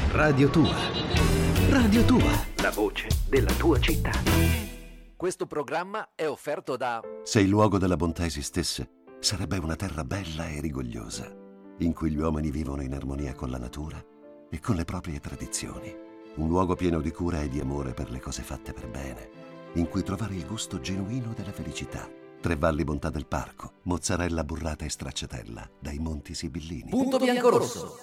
Radio Tua. Radio Tua. La voce della tua città. Questo programma è offerto da... Se il luogo della bontà esistesse, sarebbe una terra bella e rigogliosa, in cui gli uomini vivono in armonia con la natura e con le proprie tradizioni. Un luogo pieno di cura e di amore per le cose fatte per bene, in cui trovare il gusto genuino della felicità. Tre Valli Bontà del Parco, mozzarella burrata e stracciatella, dai Monti Sibillini. Punto Biancorosso.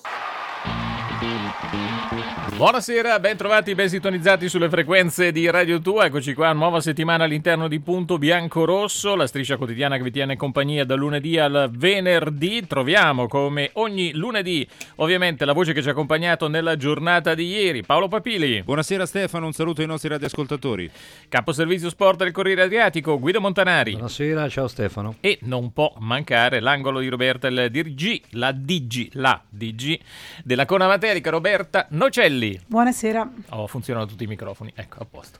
Buonasera, ben trovati, ben sintonizzati sulle frequenze di Radio Tua. Eccoci qua, nuova settimana all'interno di Punto Biancorosso, la striscia quotidiana che vi tiene compagnia dal lunedì al venerdì. Troviamo come ogni lunedì ovviamente la voce che ci ha accompagnato nella giornata di ieri, Paolo Papili. Buonasera Stefano, un saluto ai nostri radioascoltatori. Capo servizio sport del Corriere Adriatico, Guido Montanari. Buonasera, ciao Stefano. E non può mancare l'angolo di Roberta, la DG della Cona Materica, Roberta Nocelli. Buonasera. Oh, funzionano tutti i microfoni, ecco, a posto.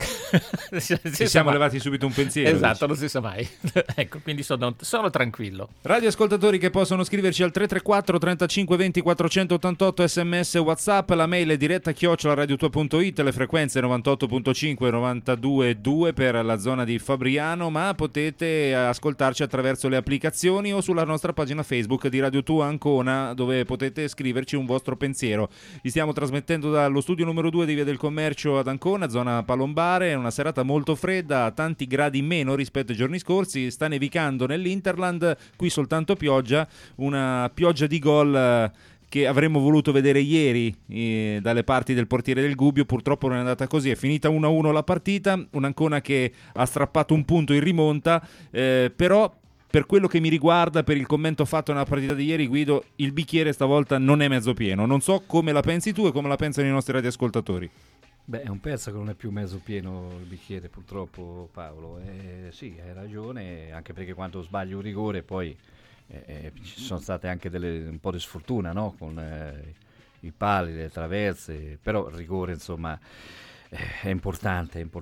Ci siamo levati subito un pensiero. Esatto, dici. non si sa mai. Ecco, quindi sono tranquillo. Radioascoltatori che possono scriverci al 334 35 20 488 sms WhatsApp, la mail è diretta@radiotua.it, le frequenze 98.5 e 92.2 per la zona di Fabriano, ma potete ascoltarci attraverso le applicazioni o sulla nostra pagina Facebook di Radio Tua Ancona, dove potete scriverci un vostro pensiero. Vi stiamo trasmettendo dallo studio numero 2 di Via del Commercio ad Ancona, zona Palombare. È una serata molto fredda, tanti gradi in meno rispetto ai giorni scorsi, sta nevicando nell'Interland, qui soltanto pioggia, una pioggia di gol che avremmo voluto vedere ieri dalle parti del portiere del Gubbio. Purtroppo non è andata così, è finita 1-1 la partita, un'Ancona che ha strappato un punto in rimonta, però per quello che mi riguarda, per il commento fatto nella partita di ieri, Guido, il bicchiere stavolta non è mezzo pieno. Non so come la pensi tu e come la pensano i nostri radioascoltatori. Beh, è un pezzo che non è più mezzo pieno il bicchiere, purtroppo, Paolo. Sì, hai ragione, anche perché quando sbagli un rigore poi ci sono state anche un po' di sfortuna, no? Con i pali, le traverse, però il rigore, insomma, è importante, è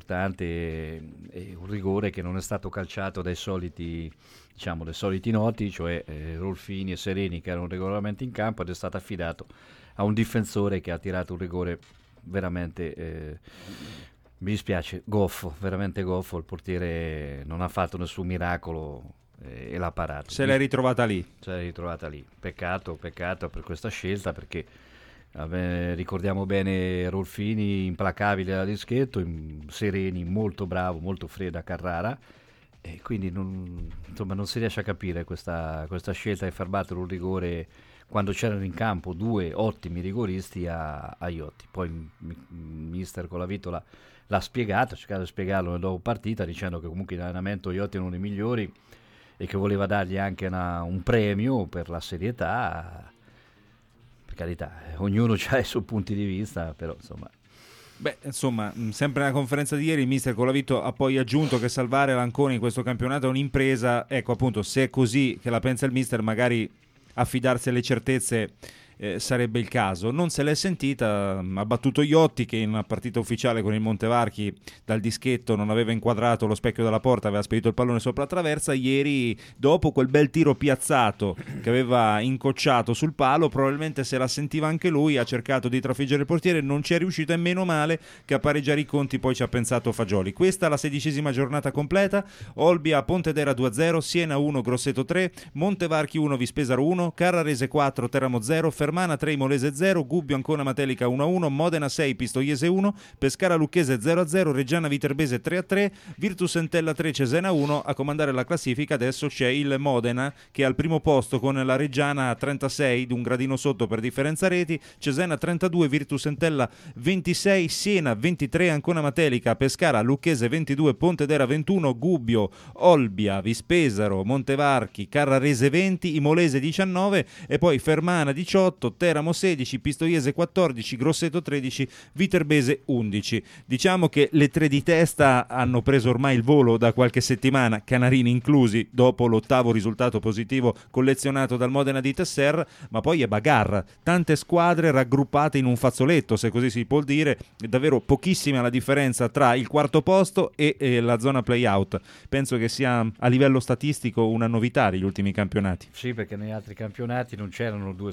un rigore che non è stato calciato dai soliti noti, cioè Rolfini e Sereni, che erano regolarmente in campo, ed è stato affidato a un difensore che ha tirato un rigore veramente, mi dispiace, veramente goffo. Il portiere non ha fatto nessun miracolo e l'ha parato. Se l'è ritrovata lì. Peccato per questa scelta, perché ricordiamo bene Rolfini implacabile da dischetto, Sereni molto bravo, molto freddo a Carrara, e quindi non si riesce a capire questa scelta di far battere un rigore quando c'erano in campo due ottimi rigoristi a Iotti. Poi il mister Colavito l'ha spiegato, ha cercato di spiegarlo nella dopo partita, dicendo che comunque in allenamento Iotti è uno dei migliori e che voleva dargli anche un premio per la serietà. Per carità, ognuno ha i suoi punti di vista, però insomma... Beh, insomma, sempre nella conferenza di ieri il mister Colavito ha poi aggiunto che salvare l'Ancona in questo campionato è un'impresa. Ecco, appunto, se è così che la pensa il mister, magari affidarsi alle certezze sarebbe il caso. Non se l'è sentita, ha battuto Iotti, che in una partita ufficiale con il Montevarchi dal dischetto non aveva inquadrato lo specchio della porta, aveva spedito il pallone sopra la traversa. Ieri, dopo quel bel tiro piazzato che aveva incocciato sul palo, probabilmente se la sentiva anche lui, ha cercato di trafiggere il portiere, non ci è riuscito, e meno male che a pareggiare i conti poi ci ha pensato Fagioli. Questa è la 16ª giornata completa. Olbia Pontedera 2-0, Siena 1, Grosseto 3, Montevarchi 1, Vispesaro 1, Carrarese 4, Teramo 0, Fermana 3, Imolese 0, Gubbio Ancona Matelica 1-1, Modena 6, Pistoiese 1, Pescara Lucchese 0-0, Reggiana Viterbese 3-3, Virtus Entella 3, Cesena 1. A comandare la classifica adesso c'è il Modena, che è al primo posto con la Reggiana a 36, di un gradino sotto per differenza reti, Cesena 32, Virtus Entella 26, Siena 23, Ancona Matelica, Pescara Lucchese 22, Pontedera 21, Gubbio, Olbia, Vispesaro, Montevarchi, Carrarese 20, Imolese 19 e poi Fermana 18, Teramo 16, Pistoiese 14, Grosseto 13, Viterbese 11. Diciamo che le tre di testa hanno preso ormai il volo da qualche settimana, Canarini inclusi, dopo l'8º risultato positivo collezionato dal Modena di Tesser, ma poi è bagarra, tante squadre raggruppate in un fazzoletto, se così si può dire, davvero pochissima la differenza tra il quarto posto e la zona play-out. Penso che sia a livello statistico una novità degli ultimi campionati. Sì, perché negli altri campionati non c'erano due squadre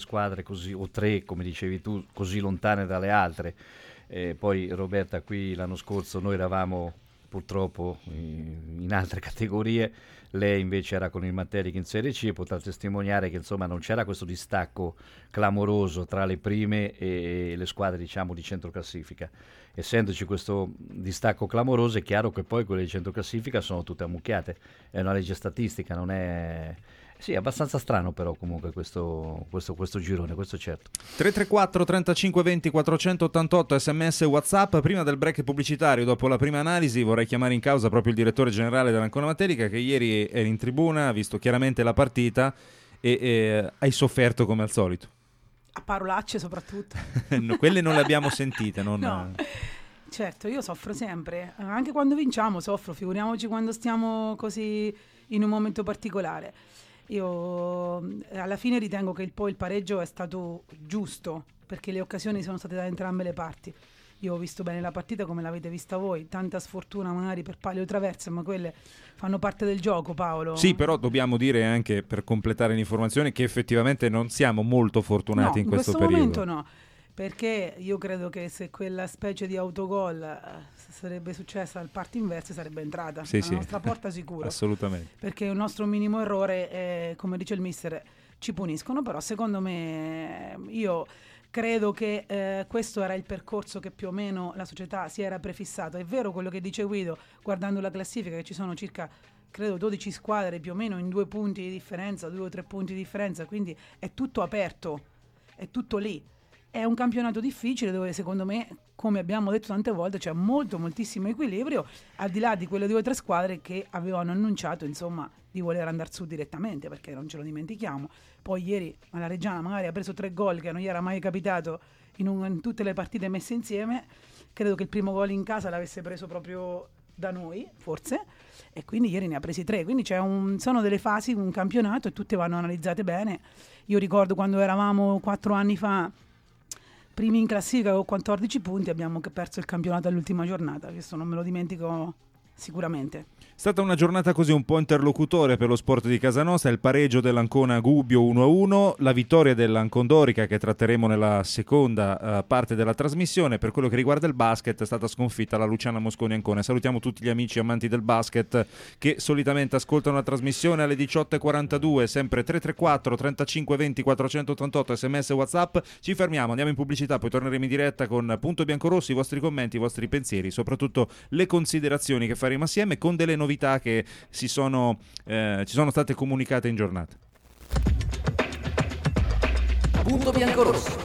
così, o 3 come dicevi tu, così lontane dalle altre. Poi Roberta, qui l'anno scorso noi eravamo purtroppo in altre categorie, lei invece era con il Matterica in Serie C, e potrà testimoniare che insomma non c'era questo distacco clamoroso tra le prime e le squadre diciamo di centroclassifica. Essendoci questo distacco clamoroso, è chiaro che poi quelle di centroclassifica sono tutte ammucchiate, è una legge statistica, non è... Sì, è abbastanza strano però comunque questo girone, questo certo. 334 35 20 488 sms WhatsApp. Prima del break pubblicitario, dopo la prima analisi, vorrei chiamare in causa proprio il direttore generale dell'Ancona Matterica, che ieri era in tribuna, ha visto chiaramente la partita e hai sofferto come al solito. A parolacce soprattutto. No, quelle non le abbiamo sentite. No. Certo, io soffro sempre, anche quando vinciamo soffro, figuriamoci quando stiamo così in un momento particolare. Io alla fine ritengo che poi il pareggio è stato giusto, perché le occasioni sono state da entrambe le parti. Io ho visto bene la partita come l'avete vista voi, tanta sfortuna magari per pali o traverse, ma quelle fanno parte del gioco, Paolo. Sì, però dobbiamo dire anche, per completare l'informazione, che effettivamente non siamo molto fortunati in questo periodo. In questo momento no, perché io credo che se quella specie di autogol sarebbe successa al parti inverse sarebbe entrata alla nostra porta sicuro. Assolutamente. Perché un nostro minimo errore, come dice il mister, ci puniscono, però secondo me io credo che questo era il percorso che più o meno la società si era prefissato. È vero quello che dice Guido, guardando la classifica, che ci sono circa credo 12 squadre più o meno in 2 punti di differenza, 2 o 3 punti di differenza, quindi è tutto aperto, è tutto lì. È un campionato difficile dove secondo me, come abbiamo detto tante volte, c'è moltissimo equilibrio, al di là di quelle 2 o 3 squadre che avevano annunciato insomma di voler andare su direttamente, perché non ce lo dimentichiamo. Poi ieri la Reggiana magari ha preso 3 gol che non gli era mai capitato in tutte le partite messe insieme. Credo che il primo gol in casa l'avesse preso proprio da noi, forse, e quindi ieri ne ha presi 3. Quindi sono delle fasi, un campionato, e tutte vanno analizzate bene. Io ricordo quando eravamo 4 anni fa primi in classifica con 14 punti, abbiamo perso il campionato all'ultima giornata. Questo non me lo dimentico sicuramente. È stata una giornata così un po' interlocutore per lo sport di casa nostra, il pareggio dell'Ancona Gubbio 1-1, la vittoria dell'Ancondorica che tratteremo nella seconda parte della trasmissione. Per quello che riguarda il basket è stata sconfitta la Luciana Mosconi Ancona. Salutiamo tutti gli amici amanti del basket che solitamente ascoltano la trasmissione alle 18.42, sempre 334 35 20 488 sms WhatsApp. Ci fermiamo, andiamo in pubblicità, poi torneremo in diretta con Punto Biancorossi, i vostri commenti, i vostri pensieri, soprattutto le considerazioni che faremo assieme con delle novità che ci sono state comunicate in giornata. Punto Biancorossi.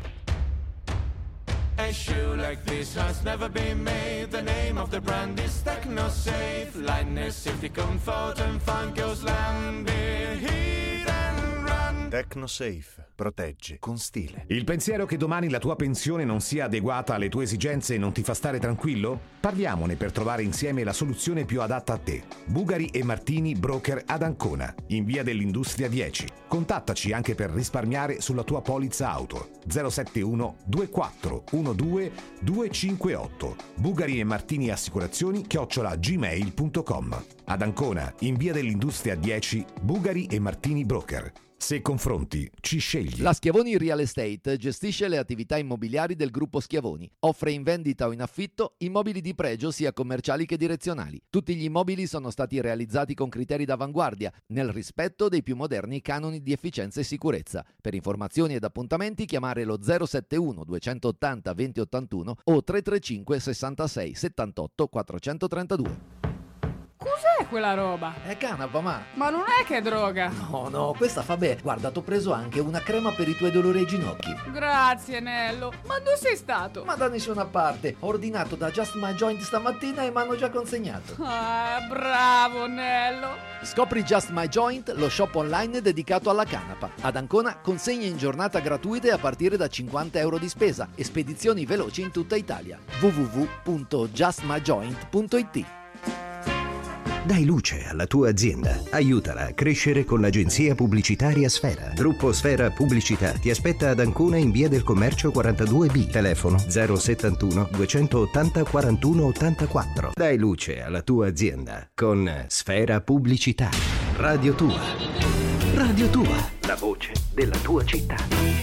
A shoe like this has never been made. The name of the brand is TechnoSafe. Lightness, safety, comfort and fun goes land. Heat and run. TechnoSafe. Protegge con stile. Il pensiero che domani la tua pensione non sia adeguata alle tue esigenze non ti fa stare tranquillo? Parliamone per trovare insieme la soluzione più adatta a te. Bugari e Martini Broker ad Ancona, in via dell'Industria 10. Contattaci anche per risparmiare sulla tua polizza auto. 071 24 12 258. Bugari e Martini Assicurazioni @gmail.com. Ad Ancona, in via dell'Industria 10, Bugari e Martini Broker. Se confronti, ci scegli. La Schiavoni Real Estate gestisce le attività immobiliari del gruppo Schiavoni. Offre in vendita o in affitto immobili di pregio sia commerciali che direzionali. Tutti gli immobili sono stati realizzati con criteri d'avanguardia, nel rispetto dei più moderni canoni di efficienza e sicurezza. Per informazioni ed appuntamenti chiamare lo 071 280 2081 o 335 66 78 432. Cos'è quella roba? È canapa, ma non è che è droga. No, questa fa bene. Guarda, t'ho preso anche una crema per i tuoi dolori ai ginocchi. Grazie, Nello. Ma dove sei stato? Ma da nessuna parte. Ho ordinato da Just My Joint stamattina e mi hanno già consegnato. Ah, bravo, Nello. Scopri Just My Joint, lo shop online dedicato alla canapa. Ad Ancona consegne in giornata gratuite a partire da €50 di spesa e spedizioni veloci in tutta Italia. www.justmyjoint.it. Dai luce alla tua azienda. Aiutala a crescere con l'agenzia pubblicitaria Sfera. Gruppo Sfera Pubblicità ti aspetta ad Ancona in via del Commercio 42B. Telefono 071 280 41 84. Dai luce alla tua azienda con Sfera Pubblicità. Radio Tua. Radio Tua. La voce della tua città.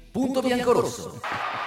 Punto Biancorosso.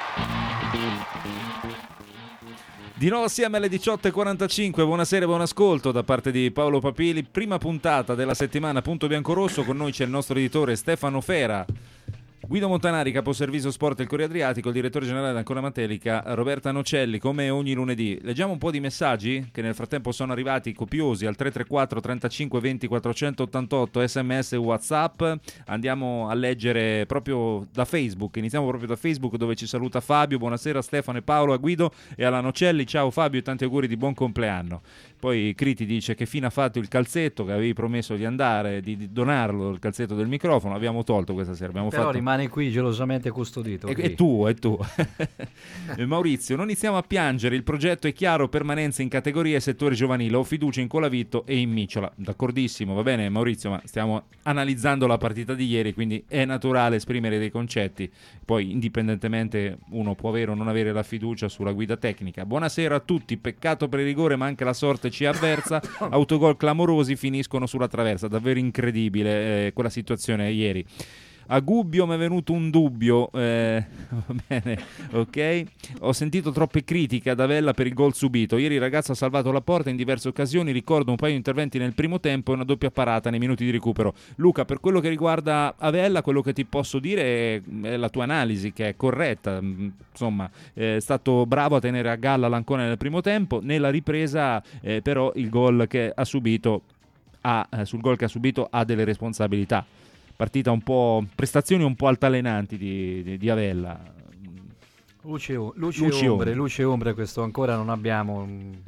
Di nuovo assieme alle 18.45, buonasera e buon ascolto da parte di Paolo Papili, prima puntata della settimana Punto Biancorosso, con noi c'è il nostro editore Stefano Fera, Guido Montanari, caposervicio sport del Corriere Adriatico, il direttore generale d'Ancona Matelica, Roberta Nocelli, come ogni lunedì. Leggiamo un po' di messaggi che nel frattempo sono arrivati copiosi al 334 35 20 488, sms e WhatsApp. Andiamo a leggere proprio da Facebook, iniziamo proprio da Facebook, dove ci saluta Fabio. Buonasera Stefano e Paolo, a Guido e alla Nocelli. Ciao Fabio e tanti auguri di buon compleanno. Poi Criti dice: che fine ha fatto il calzetto che avevi promesso di andare, di donarlo, il calzetto del microfono. Abbiamo tolto questa sera, abbiamo Però fatto... rimane qui gelosamente custodito. È tuo. Maurizio, non iniziamo a piangere, il progetto è chiaro, permanenza in categoria e settore giovanile, ho fiducia in Colavitto e in Micciola. D'accordissimo, va bene Maurizio, ma stiamo analizzando la partita di ieri, quindi è naturale esprimere dei concetti, poi indipendentemente uno può avere o non avere la fiducia sulla guida tecnica. Buonasera a tutti, peccato per il rigore ma anche la sorte ci avversa, autogol clamorosi finiscono sulla traversa, davvero incredibile quella situazione ieri. A Gubbio mi è venuto un dubbio, va bene, ok. Ho sentito troppe critiche ad Avella per il gol subito. Ieri il ragazzo ha salvato la porta in diverse occasioni, ricordo un paio di interventi nel primo tempo e una doppia parata nei minuti di recupero. Luca, per quello che riguarda Avella, quello che ti posso dire è la tua analisi, che è corretta. Insomma, è stato bravo a tenere a galla l'Ancona nel primo tempo, nella ripresa però il gol che ha subito sul gol che ha subito ha delle responsabilità. Partita un po', prestazioni un po' altalenanti di Avella. Luce e ombre, questo ancora non abbiamo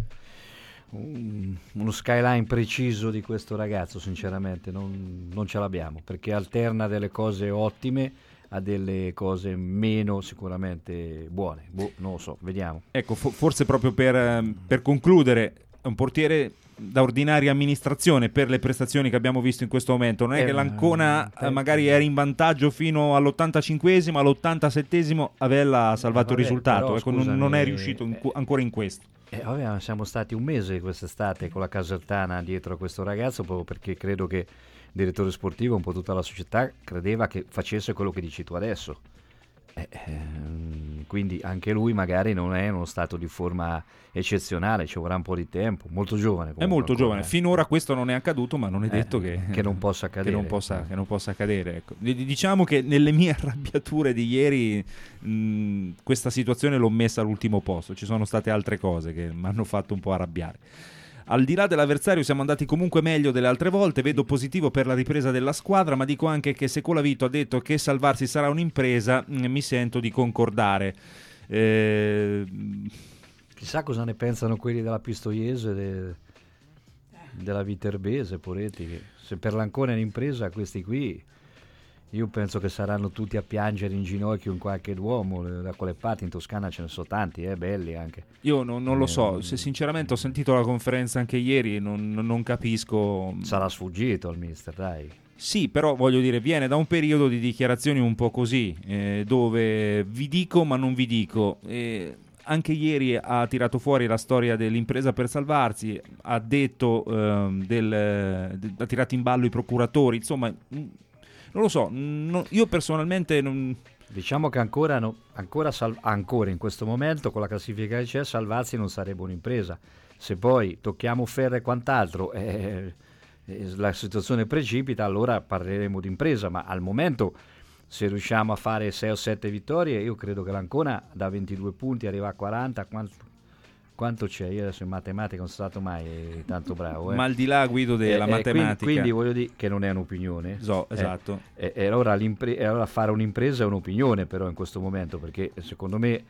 uno skyline preciso di questo ragazzo, sinceramente non ce l'abbiamo, perché alterna delle cose ottime a delle cose meno sicuramente buone. Non lo so, vediamo. Ecco, forse proprio per concludere, un portiere da ordinaria amministrazione per le prestazioni che abbiamo visto in questo momento. Non è che l'Ancona magari era in vantaggio fino all'85esimo, all'87esimo Avella ha salvato il risultato, però, ecco, scusami, non è riuscito ancora in questo. Siamo stati un mese quest'estate con la Casertana dietro a questo ragazzo, proprio perché credo che il direttore sportivo, un po' tutta la società, credeva che facesse quello che dici tu adesso. Quindi anche lui magari non è in uno stato di forma eccezionale, ci vorrà un po' di tempo, molto giovane comunque, è molto giovane, finora questo non è accaduto, ma non è detto che non possa accadere, che non possa accadere, ecco. Diciamo che nelle mie arrabbiature di ieri questa situazione l'ho messa all'ultimo posto, ci sono state altre cose che mi hanno fatto un po' arrabbiare. Al di là dell'avversario siamo andati comunque meglio delle altre volte, vedo positivo per la ripresa della squadra, ma dico anche che se Colavito ha detto che salvarsi sarà un'impresa, mi sento di concordare. Chissà cosa ne pensano quelli della Pistoiese, della Viterbese, poretti, che se per l'Ancona è un'impresa, questi qui io penso che saranno tutti a piangere in ginocchio in qualche duomo, da quelle parti in Toscana ce ne sono tanti, belli anche. Io non lo so, se sinceramente ho sentito la conferenza anche ieri, non capisco. Sarà sfuggito al mister, dai. Sì, però voglio dire, viene da un periodo di dichiarazioni un po' così, dove vi dico ma non vi dico. Anche ieri ha tirato fuori la storia dell'impresa per salvarsi, ha detto, ha tirato in ballo i procuratori, insomma... Non lo so, io personalmente non... Diciamo che ancora in questo momento con la classifica che c'è, salvarsi non sarebbe un'impresa. Se poi tocchiamo ferro e quant'altro la situazione precipita, allora parleremo di impresa, ma al momento se riusciamo a fare 6 o 7 vittorie, io credo che l'Ancona da 22 punti arriva a 40, quanto c'è? Io adesso in matematica non sono stato mai tanto bravo. Ma al di là, Guido, della matematica. Quindi voglio dire che non è un'opinione. Esatto. E allora fare un'impresa è un'opinione però in questo momento, perché secondo me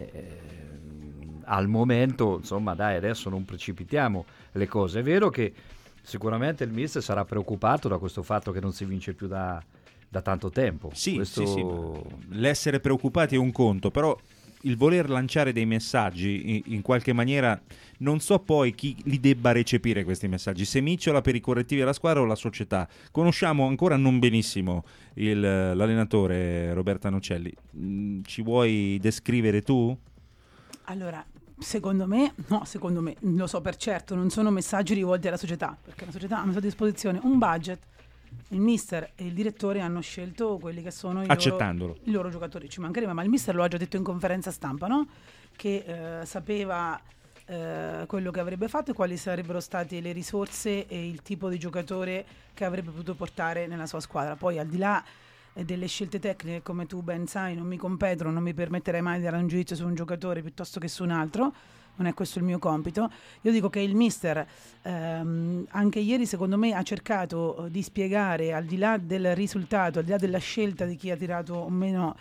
al momento, insomma dai, adesso non precipitiamo le cose. È vero che sicuramente il mister sarà preoccupato da questo fatto che non si vince più da tanto tempo. Sì. L'essere preoccupati è un conto, però il voler lanciare dei messaggi in qualche maniera, non so poi chi li debba recepire questi messaggi, se Micciola per i correttivi alla squadra o la società. Conosciamo ancora non benissimo l'allenatore Roberta Nocelli, ci vuoi descrivere tu? Allora, secondo me, lo so per certo, non sono messaggi rivolti alla società, perché la società ha messo a disposizione un budget il mister e il direttore hanno scelto quelli che sono i loro giocatori. Ci mancherebbe, ma il mister lo ha già detto in conferenza stampa, no? Che sapeva quello che avrebbe fatto e quali sarebbero state le risorse e il tipo di giocatore che avrebbe potuto portare nella sua squadra. Poi al di là delle scelte tecniche, come tu ben sai, non mi competono, non mi permetterei mai di dare un giudizio su un giocatore piuttosto che su un altro, non è questo il mio compito. Io dico che il mister anche ieri secondo me ha cercato di spiegare, al di là del risultato, al di là della scelta di chi ha tirato o meno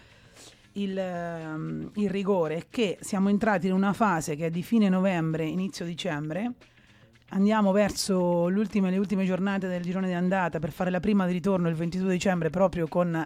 il rigore, che siamo entrati in una fase che è di fine novembre, inizio dicembre, andiamo verso le ultime giornate del girone di andata per fare la prima di ritorno il 22 dicembre proprio con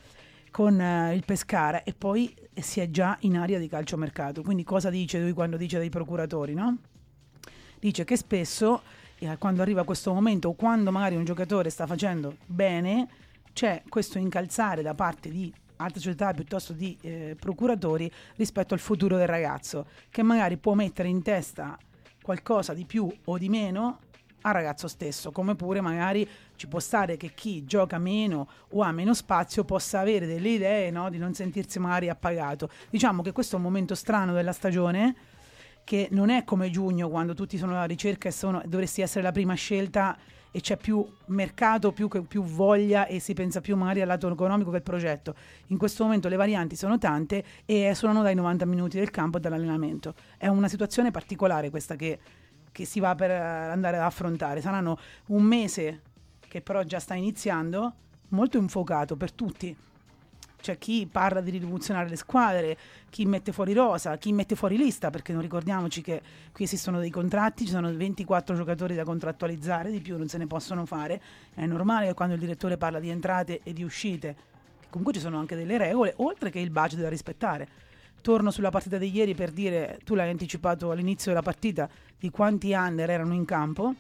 il Pescara, e poi si è già in area di calciomercato. Quindi cosa dice lui quando dice dei procuratori, no? Dice che spesso quando arriva questo momento, o quando magari un giocatore sta facendo bene, c'è questo incalzare da parte di altre società piuttosto di procuratori rispetto al futuro del ragazzo, che magari può mettere in testa qualcosa di più o di meno al ragazzo stesso, come pure magari ci può stare che chi gioca meno o ha meno spazio possa avere delle idee, no? Di non sentirsi magari appagato. Diciamo che questo è un momento strano della stagione, che non è come giugno, quando tutti sono alla ricerca e dovresti essere la prima scelta e c'è più mercato, più voglia, e si pensa più magari al lato economico che al progetto. In questo momento le varianti sono tante e esulano dai 90 minuti del campo e dall'allenamento. È una situazione particolare questa che si va per andare ad affrontare. Saranno un mese, che però già sta iniziando, molto infuocato per tutti. C'è chi parla di rivoluzionare le squadre, chi mette fuori rosa, chi mette fuori lista, perché non ricordiamoci che qui esistono dei contratti, ci sono 24 giocatori da contrattualizzare, di più non se ne possono fare. È normale che quando il direttore parla di entrate e di uscite, che comunque ci sono anche delle regole, oltre che il budget da rispettare. Torno sulla partita di ieri per dire, tu l'hai anticipato all'inizio della partita, di quanti under erano in campo,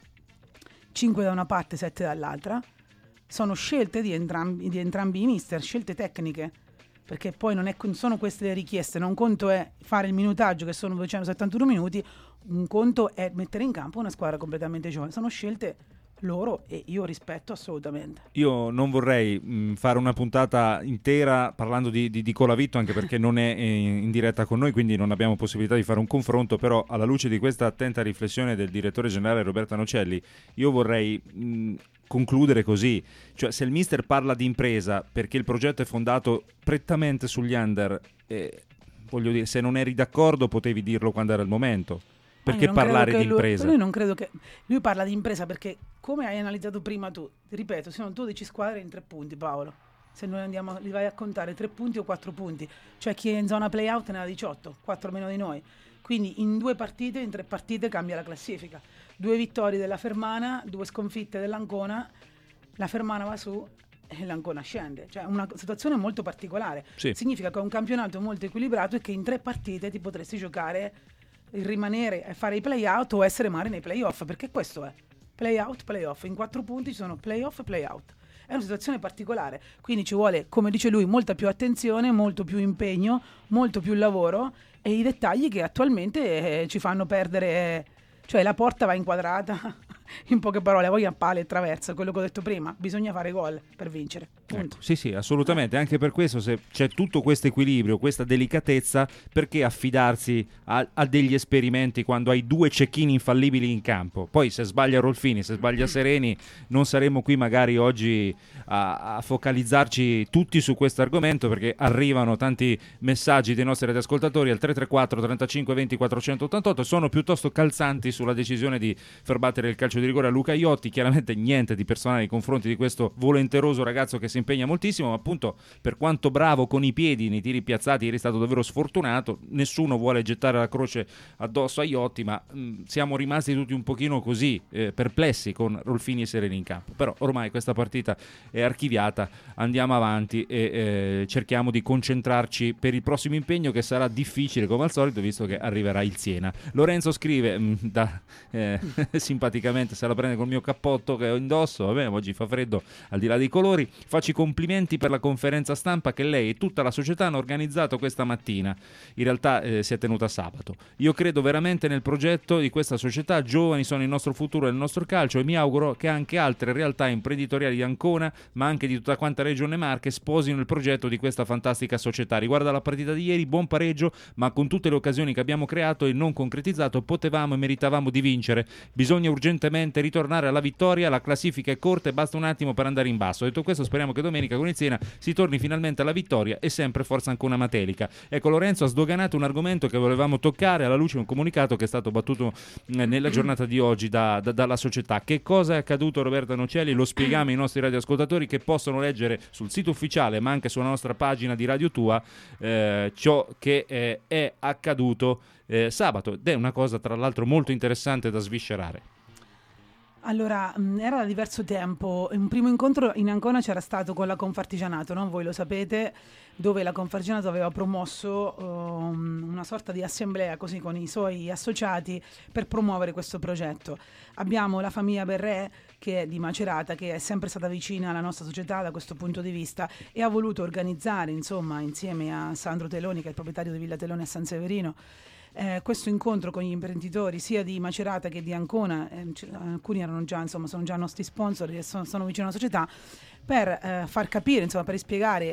5 da una parte, 7 dall'altra. Sono scelte di entrambi i mister, scelte tecniche, perché poi non sono queste le richieste. Un conto è fare il minutaggio, che sono 271 minuti, un conto è mettere in campo una squadra completamente giovane. Sono scelte loro e io rispetto assolutamente. Io non vorrei fare una puntata intera parlando di Colavitto, anche perché non è in diretta con noi, quindi non abbiamo possibilità di fare un confronto, però alla luce di questa attenta riflessione del direttore generale Roberto Nocelli, io vorrei concludere così: cioè, se il mister parla di impresa perché il progetto è fondato prettamente sugli under, voglio dire, se non eri d'accordo potevi dirlo quando era il momento. Perché parlare di impresa? Lui non credo che lui parla di impresa perché, come hai analizzato prima tu, ripeto, sono 12 squadre in 3 punti, Paolo. Se noi li vai a contare 3 punti o 4 punti, cioè chi è in zona play-out ne ha 18, 4 meno di noi. Quindi in 2 partite, in 3 partite cambia la classifica. 2 vittorie della Fermana, 2 sconfitte dell'Ancona, la Fermana va su e l'Ancona scende. Cioè una situazione molto particolare. Sì. Significa che è un campionato molto equilibrato e che in 3 partite ti potresti giocare il rimanere e fare i play-out o essere magari nei play-off, perché questo è play-out, play-off. In 4 punti ci sono play-off e play-out. È una situazione particolare, quindi ci vuole, come dice lui, molta più attenzione, molto più impegno, molto più lavoro, e i dettagli che attualmente ci fanno perdere, cioè la porta va inquadrata. In poche parole, poi a pale e traversa, quello che ho detto prima, bisogna fare gol per vincere. Punto. Sì, assolutamente. Anche per questo, se c'è tutto questo equilibrio, questa delicatezza, perché affidarsi a degli esperimenti quando hai 2 cecchini infallibili in campo? Poi se sbaglia Rolfini, se sbaglia Sereni, non saremmo qui magari oggi a focalizzarci tutti su questo argomento, perché arrivano tanti messaggi dei nostri radioascoltatori al 334 35 20 488, sono piuttosto calzanti sulla decisione di far battere il calcio di rigore a Luca Iotti. Chiaramente niente di personale nei confronti di questo volenteroso ragazzo che si impegna moltissimo, ma appunto, per quanto bravo con i piedi nei tiri piazzati, ieri è stato davvero sfortunato. Nessuno vuole gettare la croce addosso a Iotti, ma siamo rimasti tutti un pochino così perplessi con Rolfini e Sereni in campo. Però ormai questa partita è archiviata, andiamo avanti e cerchiamo di concentrarci per il prossimo impegno, che sarà difficile come al solito, visto che arriverà il Siena. Lorenzo scrive simpaticamente: se la prende col mio cappotto che ho indosso, vabbè, oggi fa freddo al di là dei colori. Faccio farci complimenti per la conferenza stampa che lei e tutta la società hanno organizzato questa mattina. In realtà si è tenuta sabato. Io credo veramente nel progetto di questa società, giovani sono il nostro futuro e il nostro calcio, e mi auguro che anche altre realtà imprenditoriali di Ancona, ma anche di tutta quanta Regione Marche, sposino il progetto di questa fantastica società. Riguardo alla partita di ieri, buon pareggio, ma con tutte le occasioni che abbiamo creato e non concretizzato potevamo e meritavamo di vincere. Bisogna urgentemente ritornare alla vittoria, la classifica è corta e basta un attimo per andare in basso. Detto questo, speriamo che domenica con il Siena si torni finalmente alla vittoria e sempre forza Ancona Matelica. Ecco, Lorenzo ha sdoganato un argomento che volevamo toccare alla luce di un comunicato che è stato battuto nella giornata di oggi dalla società. Che cosa è accaduto, Roberta Nocelli? Lo spieghiamo ai nostri radioascoltatori che possono leggere sul sito ufficiale ma anche sulla nostra pagina di Radio Tua ciò che è accaduto sabato, ed è una cosa tra l'altro molto interessante da sviscerare. Allora, era da diverso tempo, un primo incontro in Ancona c'era stato con la Confartigianato, no? Voi lo sapete, dove la Confartigianato aveva promosso una sorta di assemblea così con i suoi associati per promuovere questo progetto. Abbiamo la famiglia Berrè, che è di Macerata, che è sempre stata vicina alla nostra società da questo punto di vista e ha voluto organizzare, insomma, insieme a Sandro Teloni, che è il proprietario di Villa Teloni a San Severino, questo incontro con gli imprenditori sia di Macerata che di Ancona, alcuni erano già, insomma, sono già nostri sponsor e sono vicino alla società, per far capire, insomma, per spiegare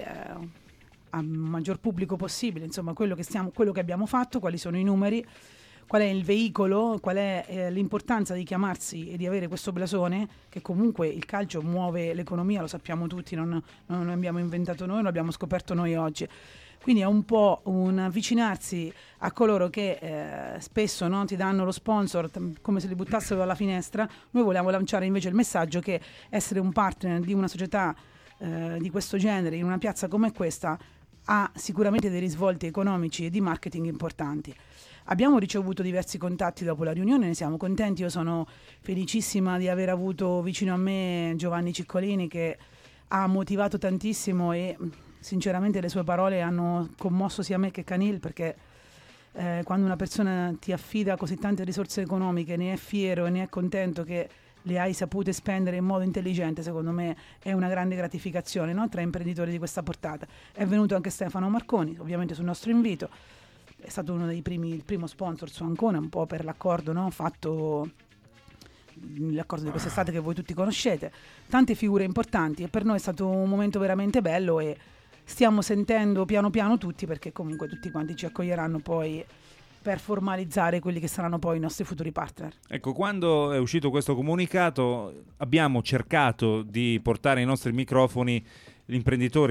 al maggior pubblico possibile, insomma, quello che abbiamo fatto, quali sono i numeri, qual è il veicolo, qual è l'importanza di chiamarsi e di avere questo blasone, che comunque il calcio muove l'economia, lo sappiamo tutti, non abbiamo inventato noi, lo abbiamo scoperto noi oggi. Quindi è un po' un avvicinarsi a coloro che spesso, no, ti danno lo sponsor come se li buttassero dalla finestra. Noi vogliamo lanciare invece il messaggio che essere un partner di una società di questo genere in una piazza come questa ha sicuramente dei risvolti economici e di marketing importanti. Abbiamo ricevuto diversi contatti dopo la riunione, ne siamo contenti. Io sono felicissima di aver avuto vicino a me Giovanni Ciccolini, che ha motivato tantissimo e sinceramente le sue parole hanno commosso sia me che Canil, perché quando una persona ti affida così tante risorse economiche, ne è fiero e ne è contento che le hai sapute spendere in modo intelligente, secondo me è una grande gratificazione, no? Tra imprenditori di questa portata. È venuto anche Stefano Marconi, ovviamente sul nostro invito, è stato uno dei il primo sponsor su Ancona, un po' per l'accordo, no? Fatto, l'accordo di quest'estate che voi tutti conoscete, tante figure importanti, e per noi è stato un momento veramente bello e stiamo sentendo piano piano tutti, perché comunque tutti quanti ci accoglieranno poi per formalizzare quelli che saranno poi i nostri futuri partner. Ecco, quando è uscito questo comunicato abbiamo cercato di portare ai nostri microfoni l'imprenditore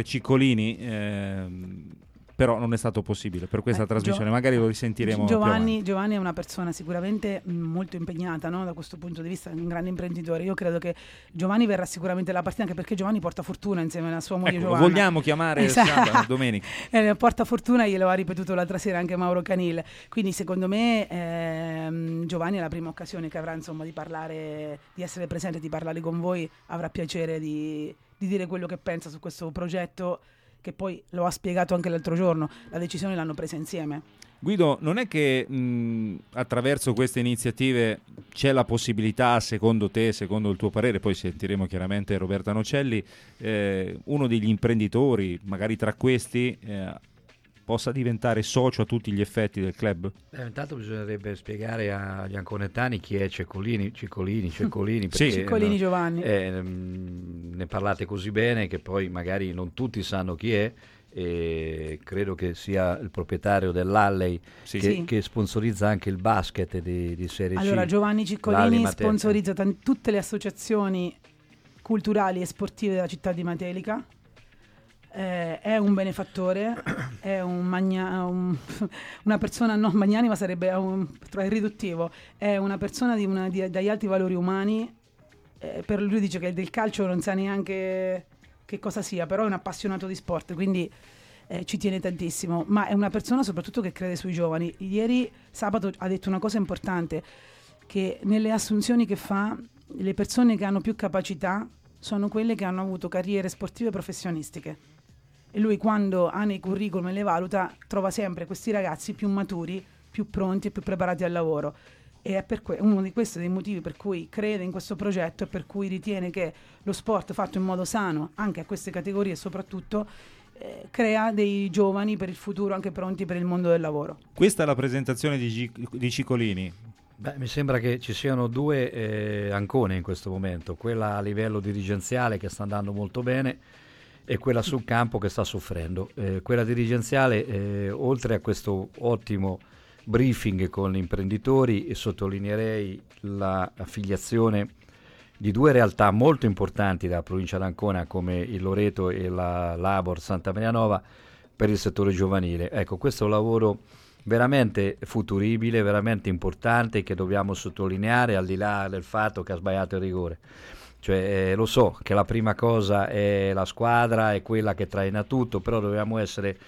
Ciccolini, però non è stato possibile per questa trasmissione, magari lo risentiremo più avanti. Giovanni è una persona sicuramente molto impegnata, no? Da questo punto di vista, un grande imprenditore. Io credo che Giovanni verrà sicuramente alla partita, anche perché Giovanni porta fortuna insieme alla sua moglie, Giovanna. Lo vogliamo chiamare sabato, domenica. Porta fortuna, glielo ha ripetuto l'altra sera anche Mauro Canil. Quindi secondo me Giovanni è la prima occasione che avrà, insomma, di parlare, di essere presente, di parlare con voi, avrà piacere di dire quello che pensa su questo progetto, che poi lo ha spiegato anche l'altro giorno. La decisione l'hanno presa insieme. Guido, non è che attraverso queste iniziative c'è la possibilità, secondo te, secondo il tuo parere, poi sentiremo chiaramente Roberta Nocelli, uno degli imprenditori, magari tra questi, possa diventare socio a tutti gli effetti del club? Intanto bisognerebbe spiegare agli anconettani chi è Ciccolini, perché sì. Ciccolini Giovanni. Ne parlate così bene che poi magari non tutti sanno chi è, e credo che sia il proprietario dell'Alley che sponsorizza anche il basket di Serie C. Allora, Giovanni Ciccolini sponsorizza tutte le associazioni culturali e sportive della città di Matelica. È un benefattore, è una persona, no, magnanima sarebbe riduttivo, è una persona dagli alti valori umani. Per lui dice che del calcio non sa neanche che cosa sia, però è un appassionato di sport, quindi ci tiene tantissimo, ma è una persona soprattutto che crede sui giovani. Ieri sabato ha detto una cosa importante, che nelle assunzioni che fa le persone che hanno più capacità sono quelle che hanno avuto carriere sportive professionistiche. E lui, quando ha nei curriculum e le valuta, trova sempre questi ragazzi più maturi, più pronti e più preparati al lavoro. e è uno di questi dei motivi per cui crede in questo progetto e per cui ritiene che lo sport fatto in modo sano, anche a queste categorie soprattutto, crea dei giovani per il futuro anche pronti per il mondo del lavoro. Questa è la presentazione di Ciccolini. Mi sembra che ci siano due Ancone in questo momento, quella a livello dirigenziale che sta andando molto bene e quella sul campo che sta soffrendo. Quella dirigenziale, oltre a questo ottimo briefing con gli imprenditori, sottolineerei l'affiliazione di due realtà molto importanti della provincia d'Ancona come il Loreto e la Labor Santa Maria Nova per il settore giovanile. Ecco, questo è un lavoro veramente futuribile, veramente importante, che dobbiamo sottolineare al di là del fatto che ha sbagliato il rigore. Cioè, lo so che la prima cosa è la squadra, è quella che traina tutto, però dobbiamo essere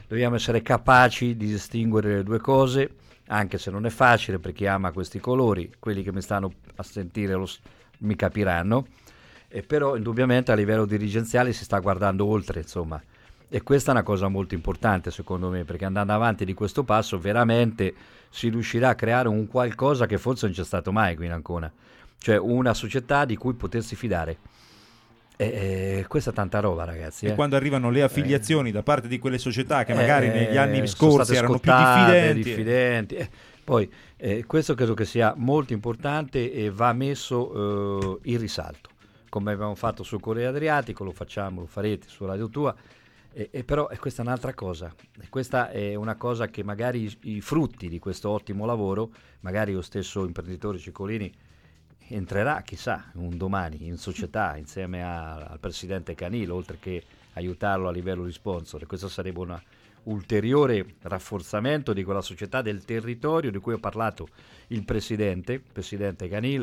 capaci di distinguere le due cose, anche se non è facile per chi ama questi colori. Quelli che mi stanno a sentire mi capiranno, però indubbiamente a livello dirigenziale si sta guardando oltre, insomma, e questa è una cosa molto importante secondo me, perché andando avanti di questo passo veramente si riuscirà a creare un qualcosa che forse non c'è stato mai qui in Ancona, cioè una società di cui potersi fidare. Questa è tanta roba, ragazzi. E quando arrivano le affiliazioni da parte di quelle società che magari negli anni scorsi erano più diffidenti. Poi questo credo che sia molto importante e va messo in risalto, come abbiamo fatto sul Corriere Adriatico, lo farete su Radio Tua, però questa è un'altra cosa, questa è una cosa che magari i frutti di questo ottimo lavoro, magari lo stesso imprenditore Ciccolini entrerà, chissà, un domani in società insieme al presidente Canil, oltre che aiutarlo a livello di sponsor. Questo sarebbe un ulteriore rafforzamento di quella società del territorio di cui ho parlato il presidente Canil,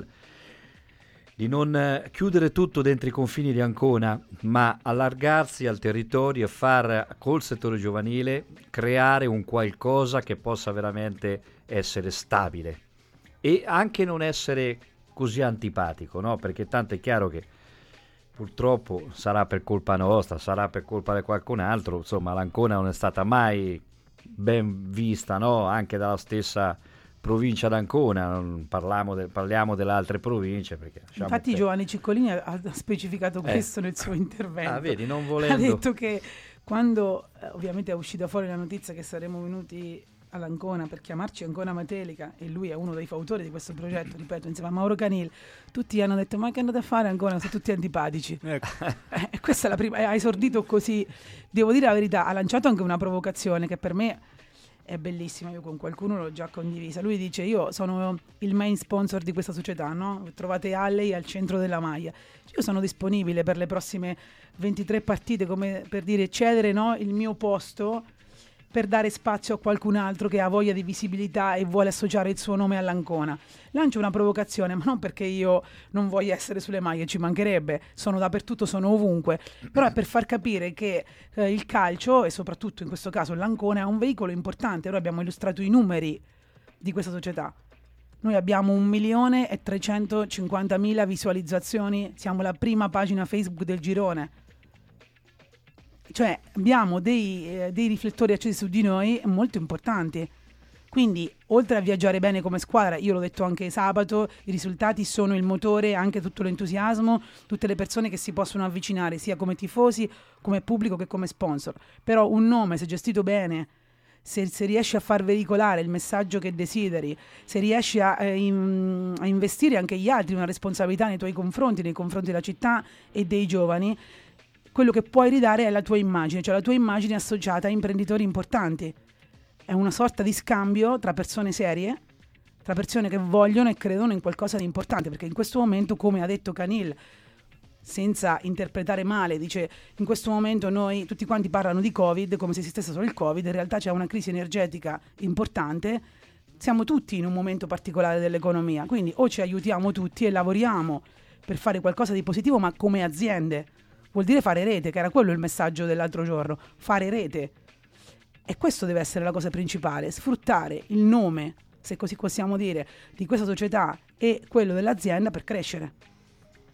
di non chiudere tutto dentro i confini di Ancona, ma allargarsi al territorio e far col settore giovanile creare un qualcosa che possa veramente essere stabile e anche non essere così antipatico, no? Perché tanto è chiaro che purtroppo sarà per colpa nostra, sarà per colpa di qualcun altro, insomma l'Ancona non è stata mai ben vista, no? Anche dalla stessa provincia d'Ancona, non parliamo delle altre province, perché infatti Giovanni Ciccolini ha specificato questo nel suo intervento. Vedi, non volendo. Ha detto che quando ovviamente è uscita fuori la notizia che saremmo venuti all'Ancona per chiamarci Ancona Matelica, e lui è uno dei fautori di questo progetto, ripeto, insieme a Mauro Canil, tutti hanno detto: ma che andate a fare Ancona, sono tutti antipatici. Questa è la prima, ha esordito così, devo dire la verità, ha lanciato anche una provocazione che per me è bellissima, io con qualcuno l'ho già condivisa. Lui dice: io sono il main sponsor di questa società, no? Trovate Alley al centro della maglia, io sono disponibile per le prossime 23 partite, come per dire cedere, no, il mio posto per dare spazio a qualcun altro che ha voglia di visibilità e vuole associare il suo nome all'Ancona. Lancio una provocazione, ma non perché io non voglio essere sulle maglie, ci mancherebbe, sono dappertutto, sono ovunque, però è per far capire che il calcio, e soprattutto in questo caso l'Ancona, è un veicolo importante. Noi abbiamo illustrato i numeri di questa società. Noi abbiamo 1.350.000 visualizzazioni, siamo la prima pagina Facebook del girone. Cioè abbiamo dei riflettori accesi su di noi molto importanti. Quindi oltre a viaggiare bene come squadra, io l'ho detto anche sabato, i risultati sono il motore, anche tutto l'entusiasmo, tutte le persone che si possono avvicinare sia come tifosi, come pubblico che come sponsor. Però un nome, se gestito bene, se riesci a far veicolare il messaggio che desideri, se riesci a investire anche gli altri una responsabilità nei confronti della città e dei giovani, quello che puoi ridare è la tua immagine, cioè la tua immagine associata a imprenditori importanti. È una sorta di scambio tra persone serie, tra persone che vogliono e credono in qualcosa di importante, perché in questo momento, come ha detto Canil, senza interpretare male, dice: in questo momento noi tutti quanti parlano di Covid come se esistesse solo il Covid, in realtà c'è una crisi energetica importante, siamo tutti in un momento particolare dell'economia, quindi o ci aiutiamo tutti e lavoriamo per fare qualcosa di positivo, ma come aziende. Vuol dire fare rete, che era quello il messaggio dell'altro giorno, fare rete. E questo deve essere la cosa principale, sfruttare il nome, se così possiamo dire, di questa società e quello dell'azienda per crescere.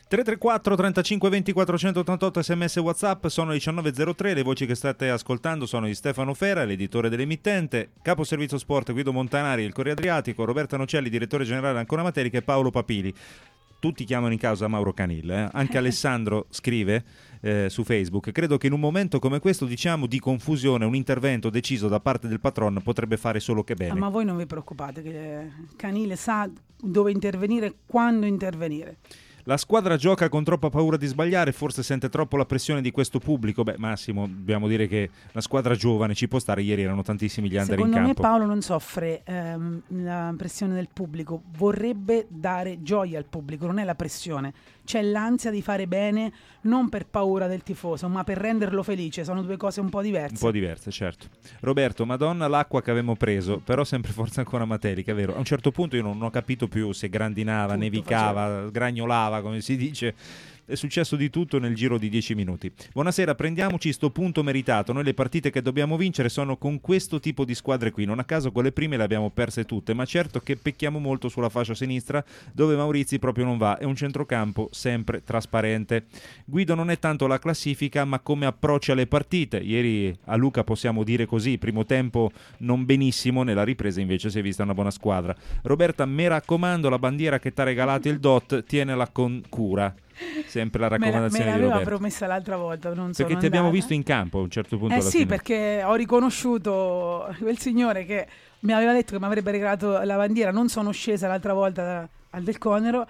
334 35 20 488 sms WhatsApp, sono 19.03, le voci che state ascoltando sono di Stefano Fera, l'editore dell'emittente, capo servizio sport Guido Montanari, il Corriere Adriatico, Roberta Nocelli, direttore generale Ancona Materica, e Paolo Papili. Tutti chiamano in causa Mauro Canil, Anche Alessandro scrive su Facebook: credo che in un momento come questo, diciamo, di confusione, un intervento deciso da parte del patron potrebbe fare solo che bene. Ma voi non vi preoccupate, che Canile sa dove intervenire, quando intervenire. La squadra gioca con troppa paura di sbagliare, forse sente troppo la pressione di questo pubblico. Beh, Massimo, dobbiamo dire che la squadra giovane ci può stare, ieri erano tantissimi gli under in campo. Secondo me Paolo non soffre la pressione del pubblico, vorrebbe dare gioia al pubblico, non è la pressione. C'è l'ansia di fare bene, non per paura del tifoso, ma per renderlo felice. Sono due cose un po' diverse. Un po' diverse, certo. Roberto, Madonna l'acqua che avevamo preso, però sempre forza Ancona Materica, è vero. A un certo punto io non ho capito più se grandinava, Tutto nevicava, faceva. gragnolava, come si dice. È successo di tutto nel giro di 10 minuti. Buonasera, prendiamoci sto punto meritato. Noi le partite che dobbiamo vincere sono con questo tipo di squadre qui. Non a caso quelle prime le abbiamo perse tutte, ma certo che pecchiamo molto sulla fascia sinistra, dove Maurizi proprio non va. È un centrocampo sempre trasparente. Guido, non è tanto la classifica, ma come approccia le partite. Ieri a Luca possiamo dire così, primo tempo non benissimo, nella ripresa invece si è vista una buona squadra. Roberta, mi raccomando, la bandiera che ti ha regalato il DOT, tienila con cura. Sempre la raccomandazione me di l'aveva Roberto. promessa l'altra volta, non Perché sono ti abbiamo andata. visto in campo a un certo punto alla sì, fine. perché ho riconosciuto quel signore che mi aveva detto che mi avrebbe regalato la bandiera. Non sono scesa l'altra volta al Del Conero.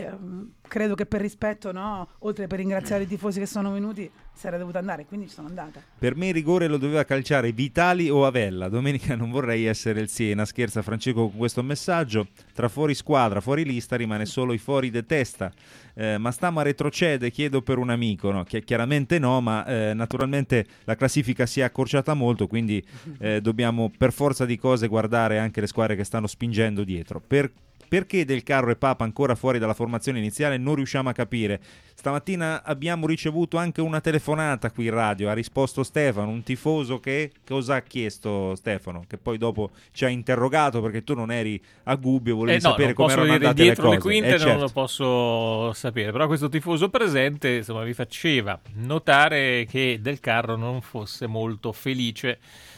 Credo che per rispetto, no, oltre per ringraziare i tifosi che sono venuti, sarei dovuta andare, quindi ci sono andata. Per me il rigore lo doveva calciare Vitali o Avella. Domenica non vorrei essere il Siena. Scherza Francesco con questo messaggio. Tra fuori squadra, fuori lista rimane solo i fuori de testa. Ma Stama retrocede, chiedo per un amico, no? Chiaramente no, ma naturalmente la classifica si è accorciata molto, quindi dobbiamo per forza di cose guardare anche le squadre che stanno spingendo dietro. Perché Del Carro e Papa ancora fuori dalla formazione iniziale non riusciamo a capire. Stamattina abbiamo ricevuto anche una telefonata qui in radio, ha risposto Stefano, un tifoso che cosa ha chiesto Stefano? Che poi dopo ci ha interrogato perché tu non eri a Gubbio, volevi sapere come erano andate le cose. Dietro le quinte non certo. lo posso sapere, però questo tifoso presente insomma vi faceva notare che Del Carro non fosse molto felice